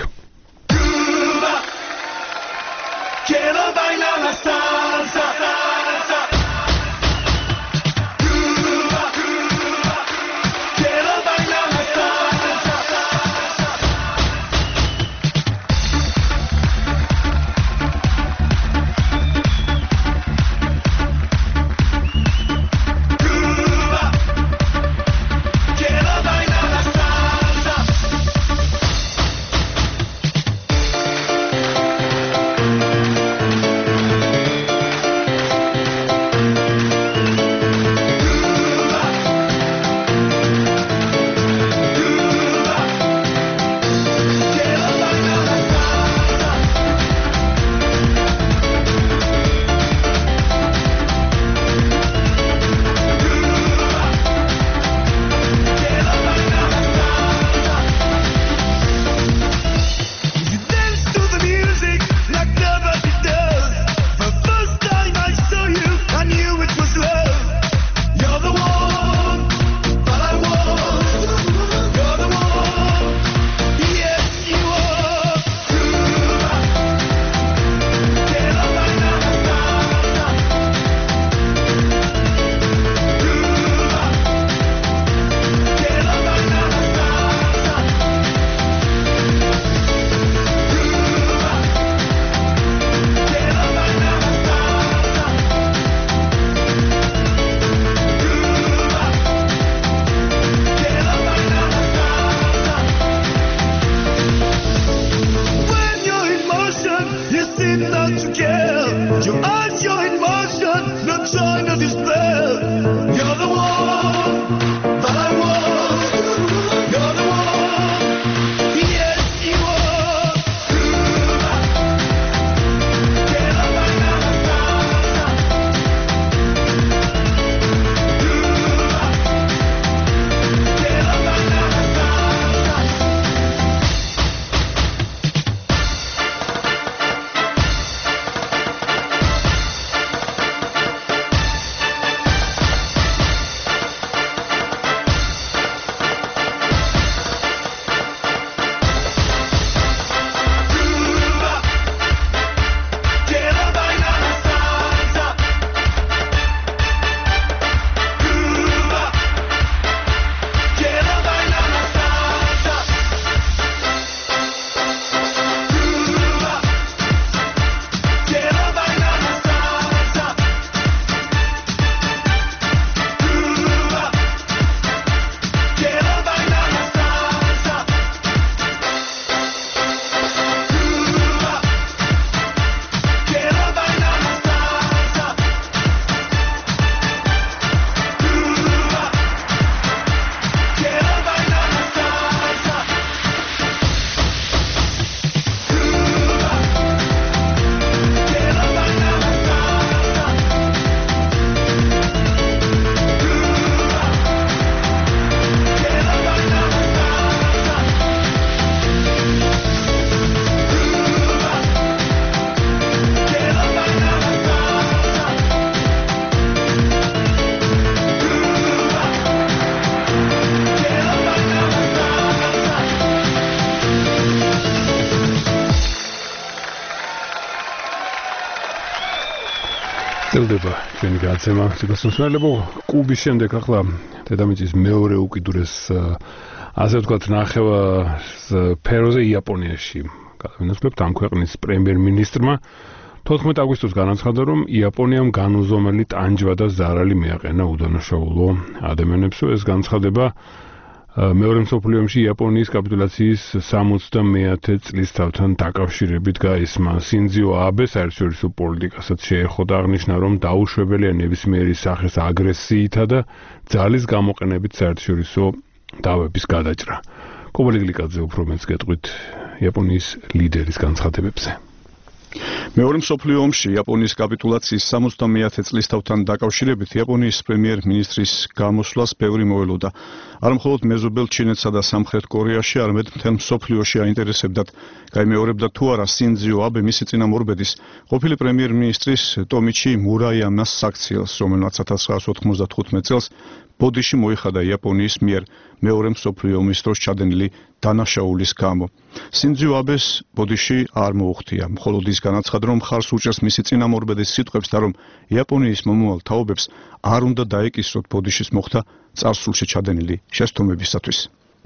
გრძელდება ჩვენი გადაცემა ციხესიმსმელებო კუბის შემდეგ ახლა დედამიწის მეორე უკიდურეს ასე ვთქვათ ნახევა სფეროზე იაპონიაში გადავინაცვლებთ ამ ქვეყნის პრემიერ-მინისტრმა თოთხმეტ აგვისტოს განაცხადა რომ იაპონიამ განუზომელი ტანჯვა და ზარალი მიაყენა უდანაშაულო ადამიანებს ეს განცხადება მეორე მსოფლიო ომში იაპონიის კაპიტულაციის სამოცდამეათე წლისთავთან დაკავშირებით გაისმა სინძიო აბე საერთაშორისო პოლიტიკასაც შეეხო და აღნიშნა რომ დაუშვებელია ნებისმიერი სახის აგრესიითა და ძალის გამოყენებით საერთაშორისო დავების გადაჭრა. კობალე გლიკაძე უფრო მეც გეტყვით იაპონიის ლიდერის განცხადებებზე. მეორე მსოფლიო ომში იაპონიის კაპიტულაციის სამოცდამეათე წლისთავთან დაკავშირებით იაპონიის პრემიერ-მინისტრის გამოსვლას ბევრი მოელოდა. არ მხოლოდ მეზობელ ჩინეთსა და სამხრეთ კორეაში, არამედ მთელ მსოფლიოში აინტერესებდათ, გაიმეორებდა თუ არა სინძიო აბე მისი წინამორბედის, ყოფილი პრემიერ-მინისტრის ტომიჩი მურაიამას საქციელს, რომელმაც ათას ცხრაასი ოთხმოცდათხუთმეტ წელს ბოდიში მოიხადა იაპონიის მიერ მეორე მსოფლიო ომის დროს ჩადენილი დანაშაულის გამო. სინძიო აბეს ბოდიში არ მოუხდია, მხოლოდ ის განაცხადა, რომ მხარს უჭერს მისი წინამორბედის სიტყვებს და რომ იაპონიის მომავალ თაობებს არ უნდა დაეკისროთ ბოდიშის მოხდა წარსულში ჩადენილი შეცდომებისათვის.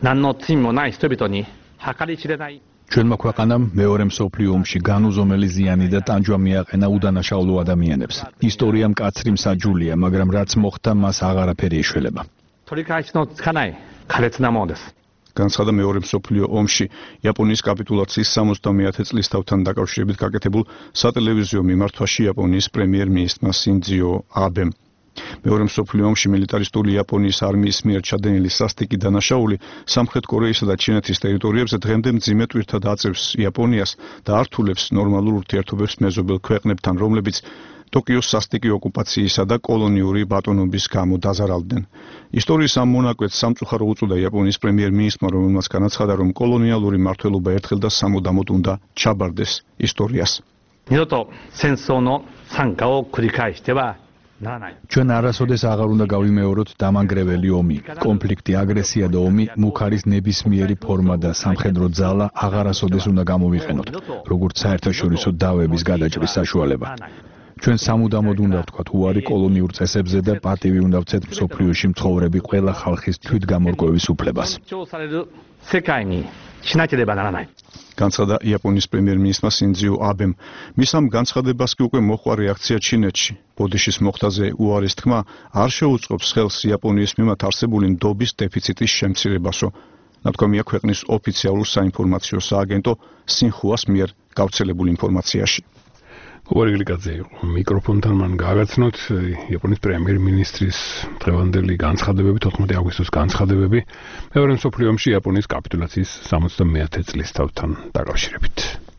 ჩვენმა ქვეყანამ მეორე მსოფლიო ომში განუზომელი ზიანი და ტანჯვა მიაყენა უდანაშაულო ადამიანებს. ისტორია მკაცრი მსაჯულია, მაგრამ რაც მოხდა, მას აღარაფერი ეშველება. განცხადა მეორე მსოფლიო ომში იაპონიის კაპიტულაციის სამოცდამეათე წლისთავთან დაკავშირებით გაკეთებულ სატელევიზიო მიმართვაში იაპონიის პრემიერ-მინისტრმა სინძიო აბემ. მეორე მსოფლიო ომში მილიტარისტული იაპონიის არმიის მიერ ჩადენილი სასტიკი დანაშაული სამხრეთ კორეისა და ჩინეთის ტერიტორიებზე დღემდე მძიმე ტვირთად აწევს იაპონიას და ართულებს ნორმალურ ურთიერთობებს მეზობელ ქვეყნებთან, რომლებიც ტოკიოს სასტიკი ოკუპაციისა და კოლონიური ბატონობის გამო დაზარალდნენ. ისტორიის ამ მონაკვეთს სამწუხარო უწოდა იაპონიის პრემიერ-მინისტრმა, რომელმაც განაცხადა, რომ კოლონიალური მმართველობა ერთხელ და სამუდამოდ უნდა ჩაბარდეს ისტორიას. ჩვენ არასოდეს აღარ უნდა გავიმეოროთ დამანგრეველი ომი. კონფლიქტი, აგრესია და ომი მუქ არის ნებისმიერი ფორმა და სამხედრო ძალა აღარასოდეს უნდა გამოვიყენოთ, როგორც საერთაშორისო დავების გადაჭრის საშუალება. ჩვენ სამუდამოდ უნდა ვთქვათ უარი კოლონიურ წესებზე და პატივი უნდა ვცეთ მსოფლიოში მცხოვრები ყველა ხალხის თვითგამორკვევის უფლებას. განცხადა იაპონიის პრემიერ-მინისტრმა სინძიო აბემ. მის ამ განცხადებას კი უკვე მოჰყვა რეაქცია ჩინეთში. ბოდიშის მოხდაზე უარის თქმა არ შეუწყობს ხელს იაპონიის მიმართ არსებული ნდობის დეფიციტის შემცირებასო. ნათქვამია ქვეყნის ოფიციალურ საინფორმაციო სააგენტო სინხუას მიერ გავრცელებულ ინფორმაციაში. კობალე გლიკაძე იყო მიკროფონთან მან გააგრძნოთ იაპონიის პრემიერ-მინისტრის დღევანდელი განცხადებები, თოთხმეტი აგვისტოს განცხადებები მეორე მსოფლიო ომში იაპონიის კაპიტულაციის სამოცდამეათე წლისთავთან დაკავშირებით.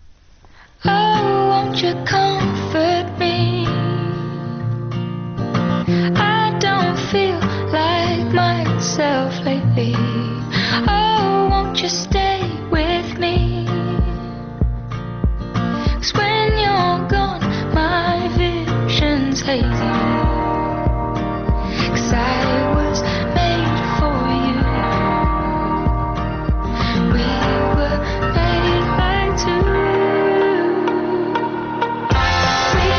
Hazy, 'cause I was made for you. We were made like two. We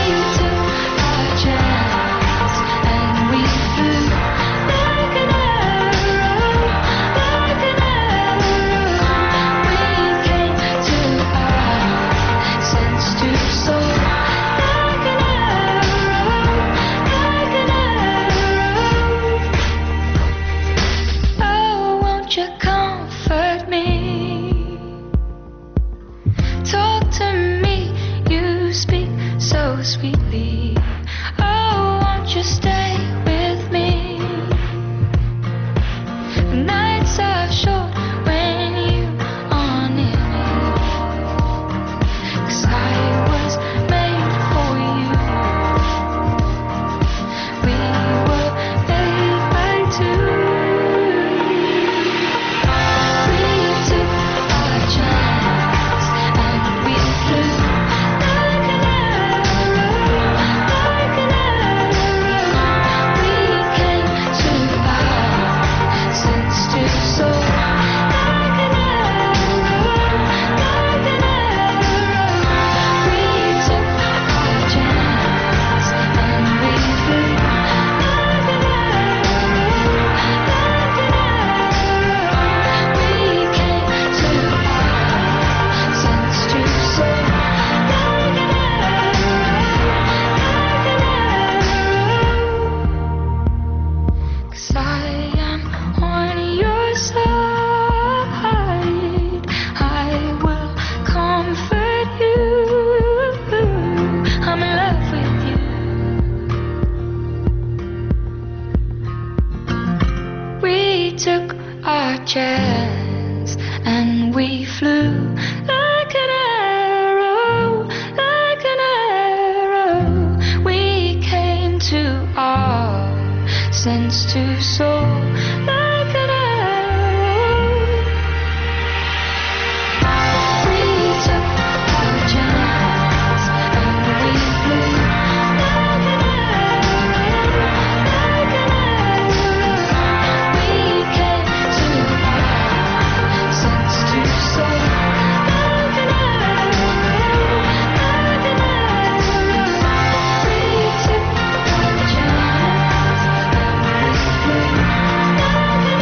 flew like an arrow, like an arrow. We came to our sense to soar like an arrow. We took our chance and we flew like an arrow, like an arrow. We came to our sense to soar like an arrow, like an arrow. We took our chance and we flew like an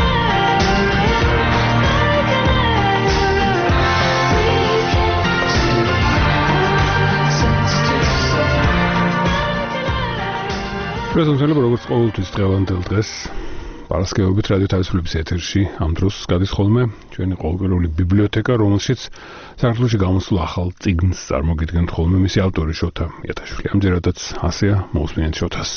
პრეზენტები როგორც ყოველთვის დღევანდელ დღეს პარასკევობით რადიო თავისუფლების ეთერში ამ დროს გადის ხოლმე ჩვენი ყოველკვირეული ბიბლიოთეკა, რომელშიც საქართველოში გამოსულ ახალ წიგნს წარმოგიდგენთ ხოლმე მისი ავტორი შოთა იათაშვილი. ამჯერადაც ასეა, მოусმინეთ შოთას.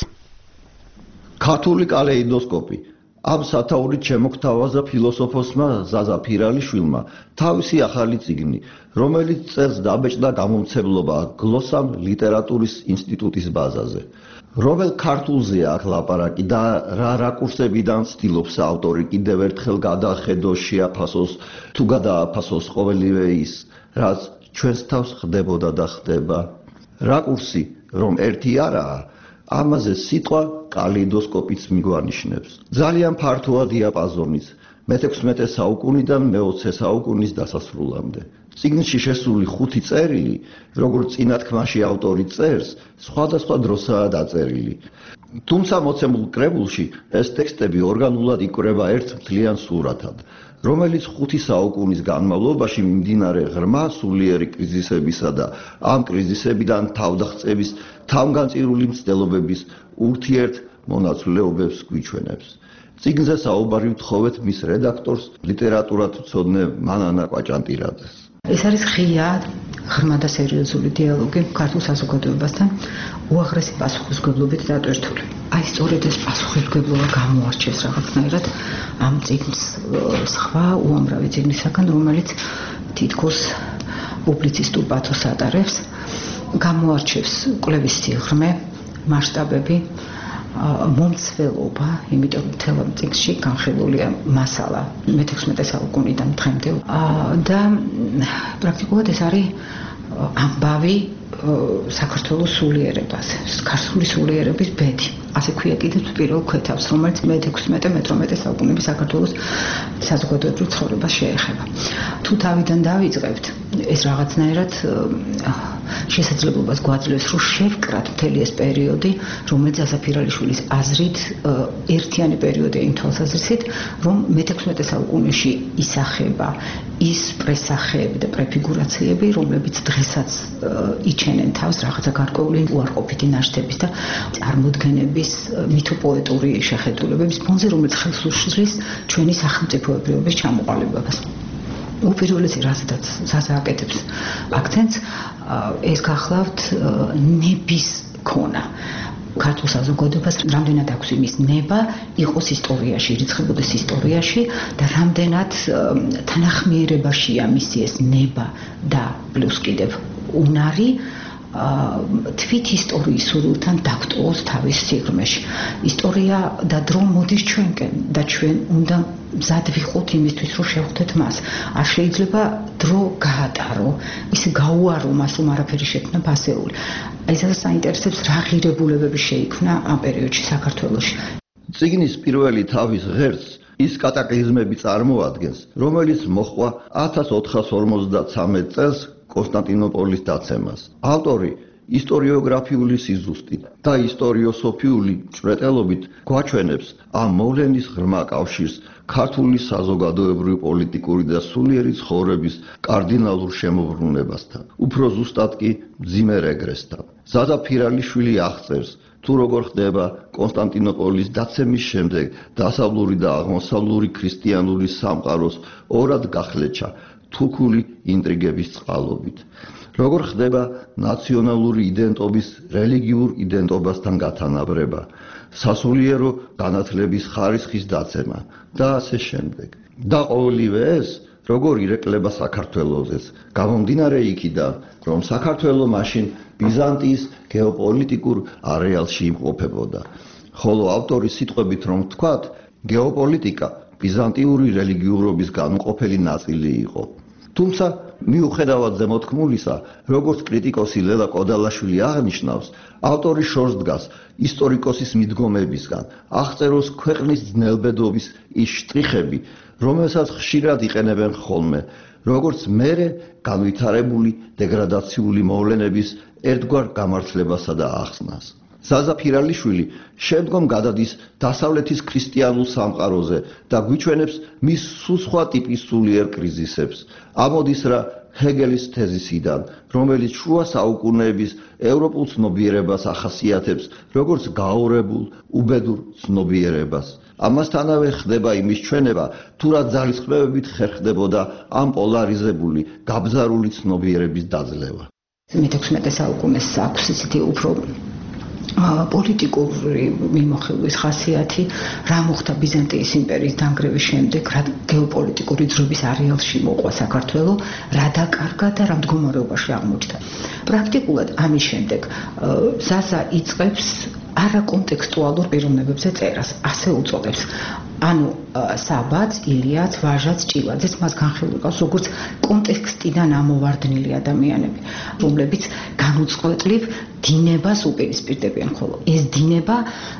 ქართული კალეიდოსკოპი ამ სათაურით შემოგთავაზა ფილოსოფოსმა ზაზა ფირალიშვილმა თავისი ახალი წიგნი, რომელიც წერს დაბეჭდა გამომცემლობა გლოსამ ლიტერატურის ინსტიტუტის ბაზაზე. რომელ ქართულზეა აქ ლაპარაკი და რა რაკურსებიდან ცდილობს ავტორი კიდევ ერთხელ გადახედოს, შეაფასოს თუ გადააფასოს ყოველივე ის, რაც ჩვენს თავს ხდებოდა და ხდება. რაკურსი რომ ერთი არაა, ამაზე სიტყვა კალეიდოსკოპიც მიგვანიშნებს. ძალიან ფართოა დიაპაზონიც, მეთექვსმეტე საუკუნიდან მეოცე საუკუნის დასასრულამდე. წიგნში შესული ხუთი წერილი, როგორც წინა თქმაში ავტორი წერს, სხვადასხვა დროსაა დაწერილი. თუმცა მოცემულ კრებულში ეს ტექსტები ორგანულად იკვრება ერთ მთლიან სურათად, რომელიც ხუთი საუკუნის განმავლობაში მიმდინარე ღრმა სულიერი კრიზისებისა და ამ კრიზისებიდან თავდაღწევის, თავგანწირული მცდელობების ურთიერთ მონაცვლეობებს გვიჩვენებს. წიგნზე საუბარი ვთხოვეთ მის რედაქტორს, ლიტერატურათმცოდნე მანანა კვაჭანტირაძეს. ეს არის ღია, ღრმა და სერიოზული დიალოგი ქართულ საზოგადოებასთან უაღრესი პასუხისმგებლობით დატვირთული. აი სწორედ ეს პასუხისმგებლობა გამოარჩევს რაღაცნაირად ამ წიგნს სხვა უამრავი წიგნისაგან, რომელიც თითქოს პუბლიცისტურ პათოსს ატარებს, გამოარჩევს კვლევის სიღრმე, მასშტაბები, მომცველობა, იმიტომ რომ თელ წიგნში განხილულია მასალა მეთექვსმეტე საუკუნიდან დღემდე და პრაქტიკულად ეს არის ამბავი საქართველოს სულიერებაზე, ქართული სულიერების ბედი. ასე ქვია კიდევ პირველ ქვეთავს, რომელიც მეთექვსმეტე მეთორმეტე საუკუნების საქართველოს საზოგადოებრივ ცხოვრებას შეეხება. თუ თავიდან დავიწყებთ, ეს რაღაცნაირად შესაძლებლობას გვაძლევს, რომ შევკრათ მთელი ეს პერიოდი, რომელიც ზაზა ფირალიშვილის აზრით ერთიანი პერიოდი იმ თვალსაზრისით, რომ მეთექვსმეტე საუკუნეში ისახება ის პრესახეები და პრეფიგურაციები, რომლებიც დღესაც იჩენენ თავს რაღაცა გარკვეული უარყოფითი ნაშთების და წარმოდგენების მითოპოეტური შეხედულებების ფონზე, რომელიც ხელს უშლის ჩვენი სახელმწიფოებრიობის ჩამოყალიბებას. უპირველესი რასაც ზაზა აკეთებს აქცენტს, ეს გახლავთ ნების ქონა. ქართულ საზოგადოებას რამდენად აქვს იმის ნება, იყოს ისტორიაში, ირიცხებოდეს ისტორიაში და რამდენად თანახმიერებაშია მისი ეს ნება და პლუს კიდევ უნარი თვით ისტორიის სურვილთან დაგტოვოს თავის სიღრმეში. ისტორია და დრო მოდის ჩვენკენ და ჩვენ უნდა მზად ვიყოთ იმისთვის, რომ შევხვდეთ მას. არ შეიძლება დრო გაატარო, ისე გაუარო მას, რომ არაფერი შექმნა ფასეული. აი ეს საინტერესებს რა ღირებულებები შეიქმნა ამ პერიოდში საქართველოში. წიგნის პირველი თავის ღერს ის კატაკლიზმები წარმოადგენს, რომელიც მოჰყვა ათას ოთხას ორმოცდათვრამეტ წელს კონსტანტინოპოლის დაცემას. ავტორი ისტორიოგრაფიული სიზუსტით და ისტორიოსოფიული ჭრეტელობით გვაჩვენებს ამ მოვლენის ღრმა კავშირს ქართული საზოგადოებრივი პოლიტიკური და სულიერი ცხოვრების კარდინალურ შემოbrunებასთან. უფრო ზუსტად კი მძიმე რეგრესთან. ზაზა ფირალიშვილი აღწერს, თუ როგორ ხდება კონსტანტინოპოლის დაცემის შემდეგ დასავლური და აღმოსავლური ქრისტიანული სამყაროს ორად გახლეჩა თურქული ინტრიგების წყალობით. როგორ ხდება ნაციონალური იდენტობის რელიგიურ იდენტობასთან გათანაბრება, სასულიერო განათლების ხარისხის დაცემა და ასე შემდეგ. და ყოველივე ეს როგორ ირეკლება საქართველოსეს. გამომდინარე იქიდან, რომ საქართველო მაშინ ბიზანტიის გეოპოლიტიკურ არეალში იმყოფებოდა. ხოლო ავტორის სიტყვებით რომ ვთქვათ, გეოპოლიტიკა ბიზანტიური რელიგიურობის განუყოფელი ნაწილი იყო. თუმცა მიუხედავად ზემოთქმულისა, როგორც კრიტიკოსი ლელა კოდალაშვილი აღნიშნავს, ავტორი შორს დგას ისტორიკოსის მიდგომებისგან, აღწეროს ქვეყნის ძნელბედობის ის შტრიხები, რომელსაც ხშირად იყენებენ ხოლმე, როგორც მერე განვითარებული დეგრადაციული მოვლენების ერთგვარ გამართლებასა და ახსნას. ზაზა ფირალიშვილი შემდგომ გადადის დასავლეთის ქრისტიანულ სამყაროზე და გვიჩვენებს მის სულ სხვა ტიპის სულიერ კრიზისებს. ამოდის რა ჰეგელის თეზისიდან, რომელიც შუა საუკუნეების ევროპულ ცნობიერებას ახასიათებს როგორც გაორებულ, უბედურ ცნობიერებას. ამასთანავე ხდება იმის ჩვენება, თუ რა ძალისხმევებით ხერხდებოდა ამ პოლარიზებული, გაბზარული ცნობიერების დაძლევა. მეთექვსმეტე საუკუნეს აქვს ისეთი უფრო პოლიტიკური მიმოხილვის ხასიათი, რა მოხდა ბიზანტიის იმპერიის დანგრევის შემდეგ, რა გეოპოლიტიკური ძრობის არეალში მოყვა საქართველო, რა დაკარგა და რა მდგომარეობაში აღმოჩნდა. პრაქტიკულად ამის შემდეგ ზაზა იწყებს არაკონტექსტუალურ პიროვნებებზე წერას, ასე უწოდებს. ანუ საბაც, ილიაც, ვაჟაც, ჭილაძეც მას განხილავს როგორც კონტექსტიდან ამოვარდნილი ადამიანები, რომლებიც განუწყვეტლივ დინებას უპირისპირდებიან, ხოლო ეს დინება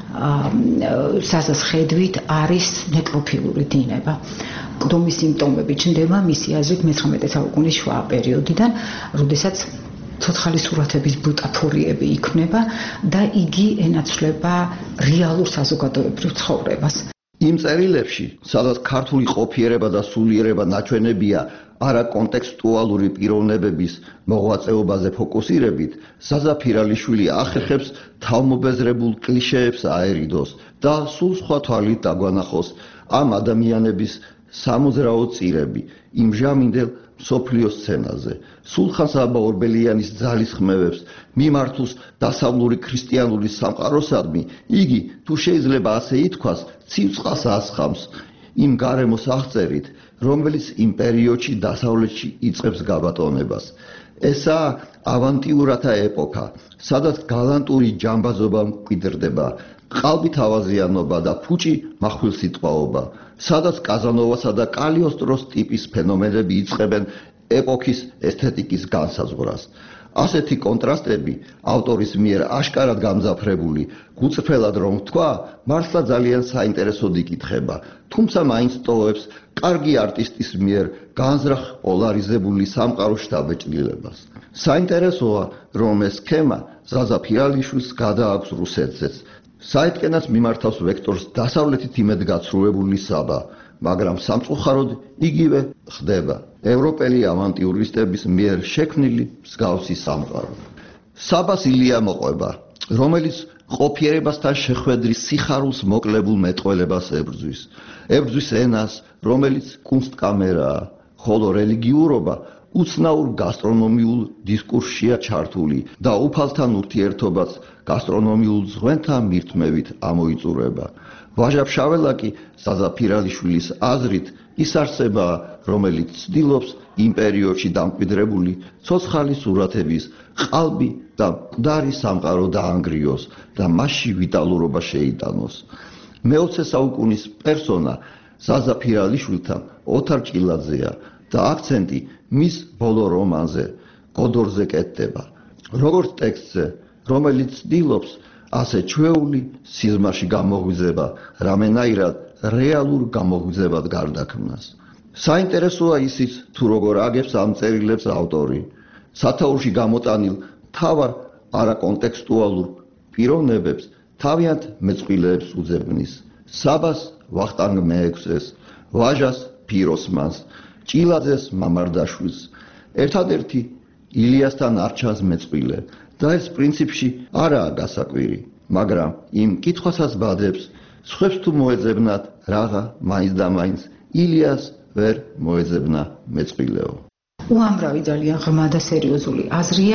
საზას ხედვით არის ნეკროფილური დინება. კდომის სიმპტომები ჩნდება მისი აზრით მეცხრამეტე საუკუნის შუა პერიოდიდან, როდესაც ცოცხალი სურათების ბუტაფორიები იქმნება და იგი ენაცვლება რეალურ საზოგადოებრივ ცხოვრებას. იმ წერილებში, სადაც ქართული ყოფიერება და სულიერება ნაჩვენებია არაკონტექსტუალური პიროვნებების მოღვაწეობაზე ფოკუსირებით, ზაზა ფირალიშვილი ახერხებს თავმობეზრებულ კლიშეებს აერიდოს და სულ სხვა თვალით დაგვანახოს ამ ადამიანების სამოძრაო წირები იმ ჟამინდელ მსოფლიო სცენაზე. სულხან-საბა ორბელიანის ძალისხმევებს მიმართოს დასავლური ქრისტიანული სამყაროსადმი, იგი, თუ შეიძლება ასე ითქვას, ცივწყას ასხამს იმ გარემოს აღწერით, რომელიც იმ პერიოდში დასავლეთში იწყებს გაბატონებას. ესაა ავანტიურათა ეპოქა, სადაც გალანტური ჯამბაზობა მკვიდრდება, ყალბი თავაზიანობა და ფუჭი מחვილსიტყვაობა, სადაც კაზანოვასა და კალიოსტროს ტიპის ფენომენები იწყებენ ეპოქის ესთეტიკის განსაზღვრას. ასეთი კონტრასტები ავტორის მიერ აშკარად გამძაფრებული, გუწრფელად რომ ვთქვა, მართლა ძალიან საინტერესოდ იკითხება, თუმცა მაინც ტოვებს კარგი არტისტის მიერ განზრახ პოლარიზებული სამყაროს შთაბეჭდილებას. საინტერესოა, რომ ეს სქემა ზაზა ფირალიშვილს გადააქვს რუსეთზეც. საერთკენაც მიმართავს ვექტორს დასავლეთით იმედგაცრუებული საბა, მაგრამ სამწუხაროდ იგივე ხდება ევროპელი ავანტიურისტების მიერ შექმნილი მსგავსი სამყარო. საბას ილია მოყვება, რომელიც ყოფიერებასთან შეხვედრის სიხარულს მოკლებულ მეტყველებას ებრძვის. ებრძვის ენას, რომელიც კუნსტკამერაა, ხოლო რელიგიურობა უცნაურ გასტრონომიულ დისკურსშია ჩართული და უფალთან ურთიერთობაც გასტრონომიულ ზღვენთან მირთმევით ამოიწურება. ვაჟა ფშაველაკი ზაზა ფირალიშვილის აზრით ის არსებაა, რომელიც ცდილობს იმ პერიოდში დამკვიდრებული ცოცხალი სურათების ყალბი და მკვდარი სამყარო დაანგრიოს და მასში ვიტალურობა შეიტანოს. მეოცე საუკუნის პერსონა ზაზა ფირალიშვილთან ოთარ ჭილაძეა და აქცენტი მის ბოლო რომანზე კოდორზე კეთდება. როგორც ტექსტზე, რომელიც ცდილობს ასე ჩვეული სიზმარში გამოღვიძება, რამენაირად რეალურ გამოღვიძებად გარდაქმნას. საინტერესოა ისიც, თუ როგორ აგებს ამ წერილებს ავტორი. სათაურში გამოტანილ მთავარ არაკონტექსტუალურ პიროვნებებს თავიანთ მეწყვილეებს უძებნის. საბას ვახტანგ მეექვსეს, ვაჟას ფიროსმანს, ჭილაძეს მამარდაშვილს. ერთადერთი ილიასთან არ ჩანს მეწყვილე და ეს პრინციპში არაა გასაკვირი, მაგრამ იმ კითხვასაც ბადებს, სხვებს თუ მოეძებნათ რაღა მაინც და მაინც ილიას ვერ მოეძებნა მეწყვილეო. უამრავი ძალიან ღრმა და სერიოზული აზრია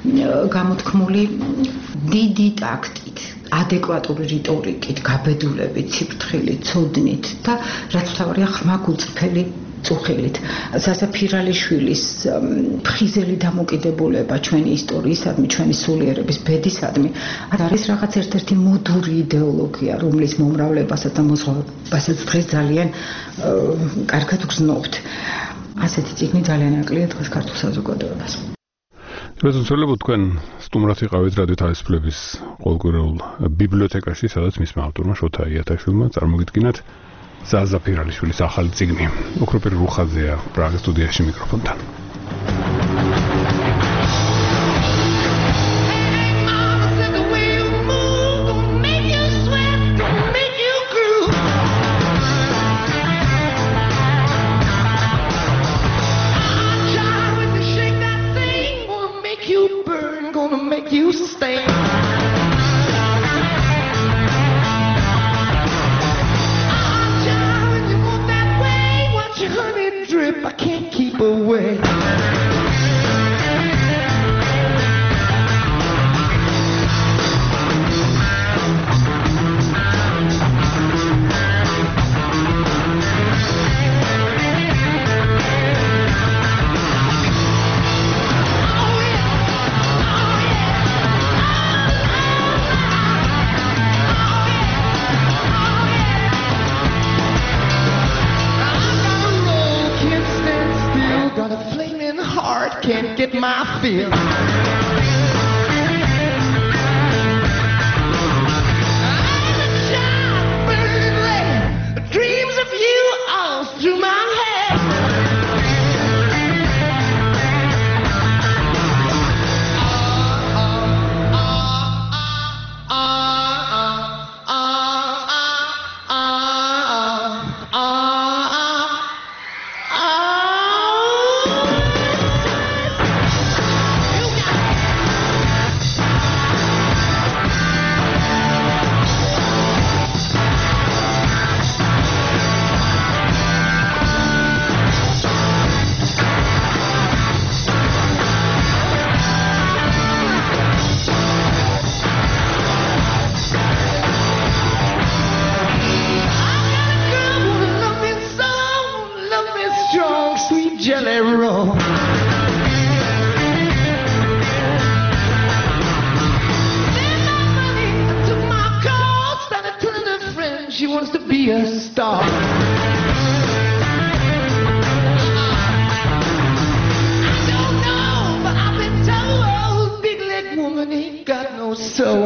გამოთქმული დიდი ტაქტით, ადეკვატური რიტორიკით, გაბედულებით, ციფრთხილით, ცოდნით და რაც თავარია ღრმა გულწრფელი წუხილით. ზაზა ფირალიშვილის ფხიზელი დამოკიდებულება ჩვენი ისტორიისადმი, ჩვენი სულიერების ბედისადმი არის რაღაც ერთ-ერთი მოდური იდეოლოგია, რომლის მომრავლებასაც და მოზღობასაც დღეს ძალიან კარგად გრძნობთ. ასეთი წიგნი ძალიან აკლია დღეს ქართულ საზოგადოებას. რეზოლუციები თქვენ სტუმრად იყავით რადიო თავისუფლების ყოველკვირეულ ბიბლიოთეკაში, სადაც მისმა ავტორმა შოთა იათაშვილმა წარმოგიდგინათ ზაზა ფირალიშვილის ახალი წიგნი. ოქროპირი რუხაძეა პრაღის სტუდიაში მიკროფონთან. You stay. You want that way, watch your honey drip. I can't keep away. Can't get my fill. Dreams of you all through my head. Jelly roll. Spend my money, took my call, started telling her friends she wants to be a star. I don't know, but I've been told big leg woman ain't got no soul.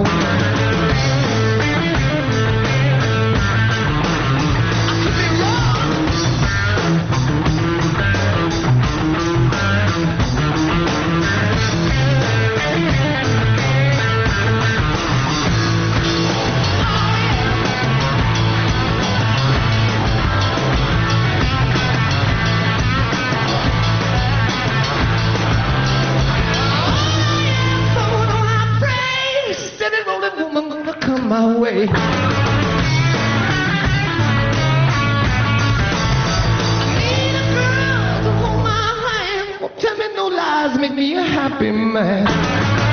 My way. I need a girl to hold my hand. Won't tell me no lies, make me a happy man.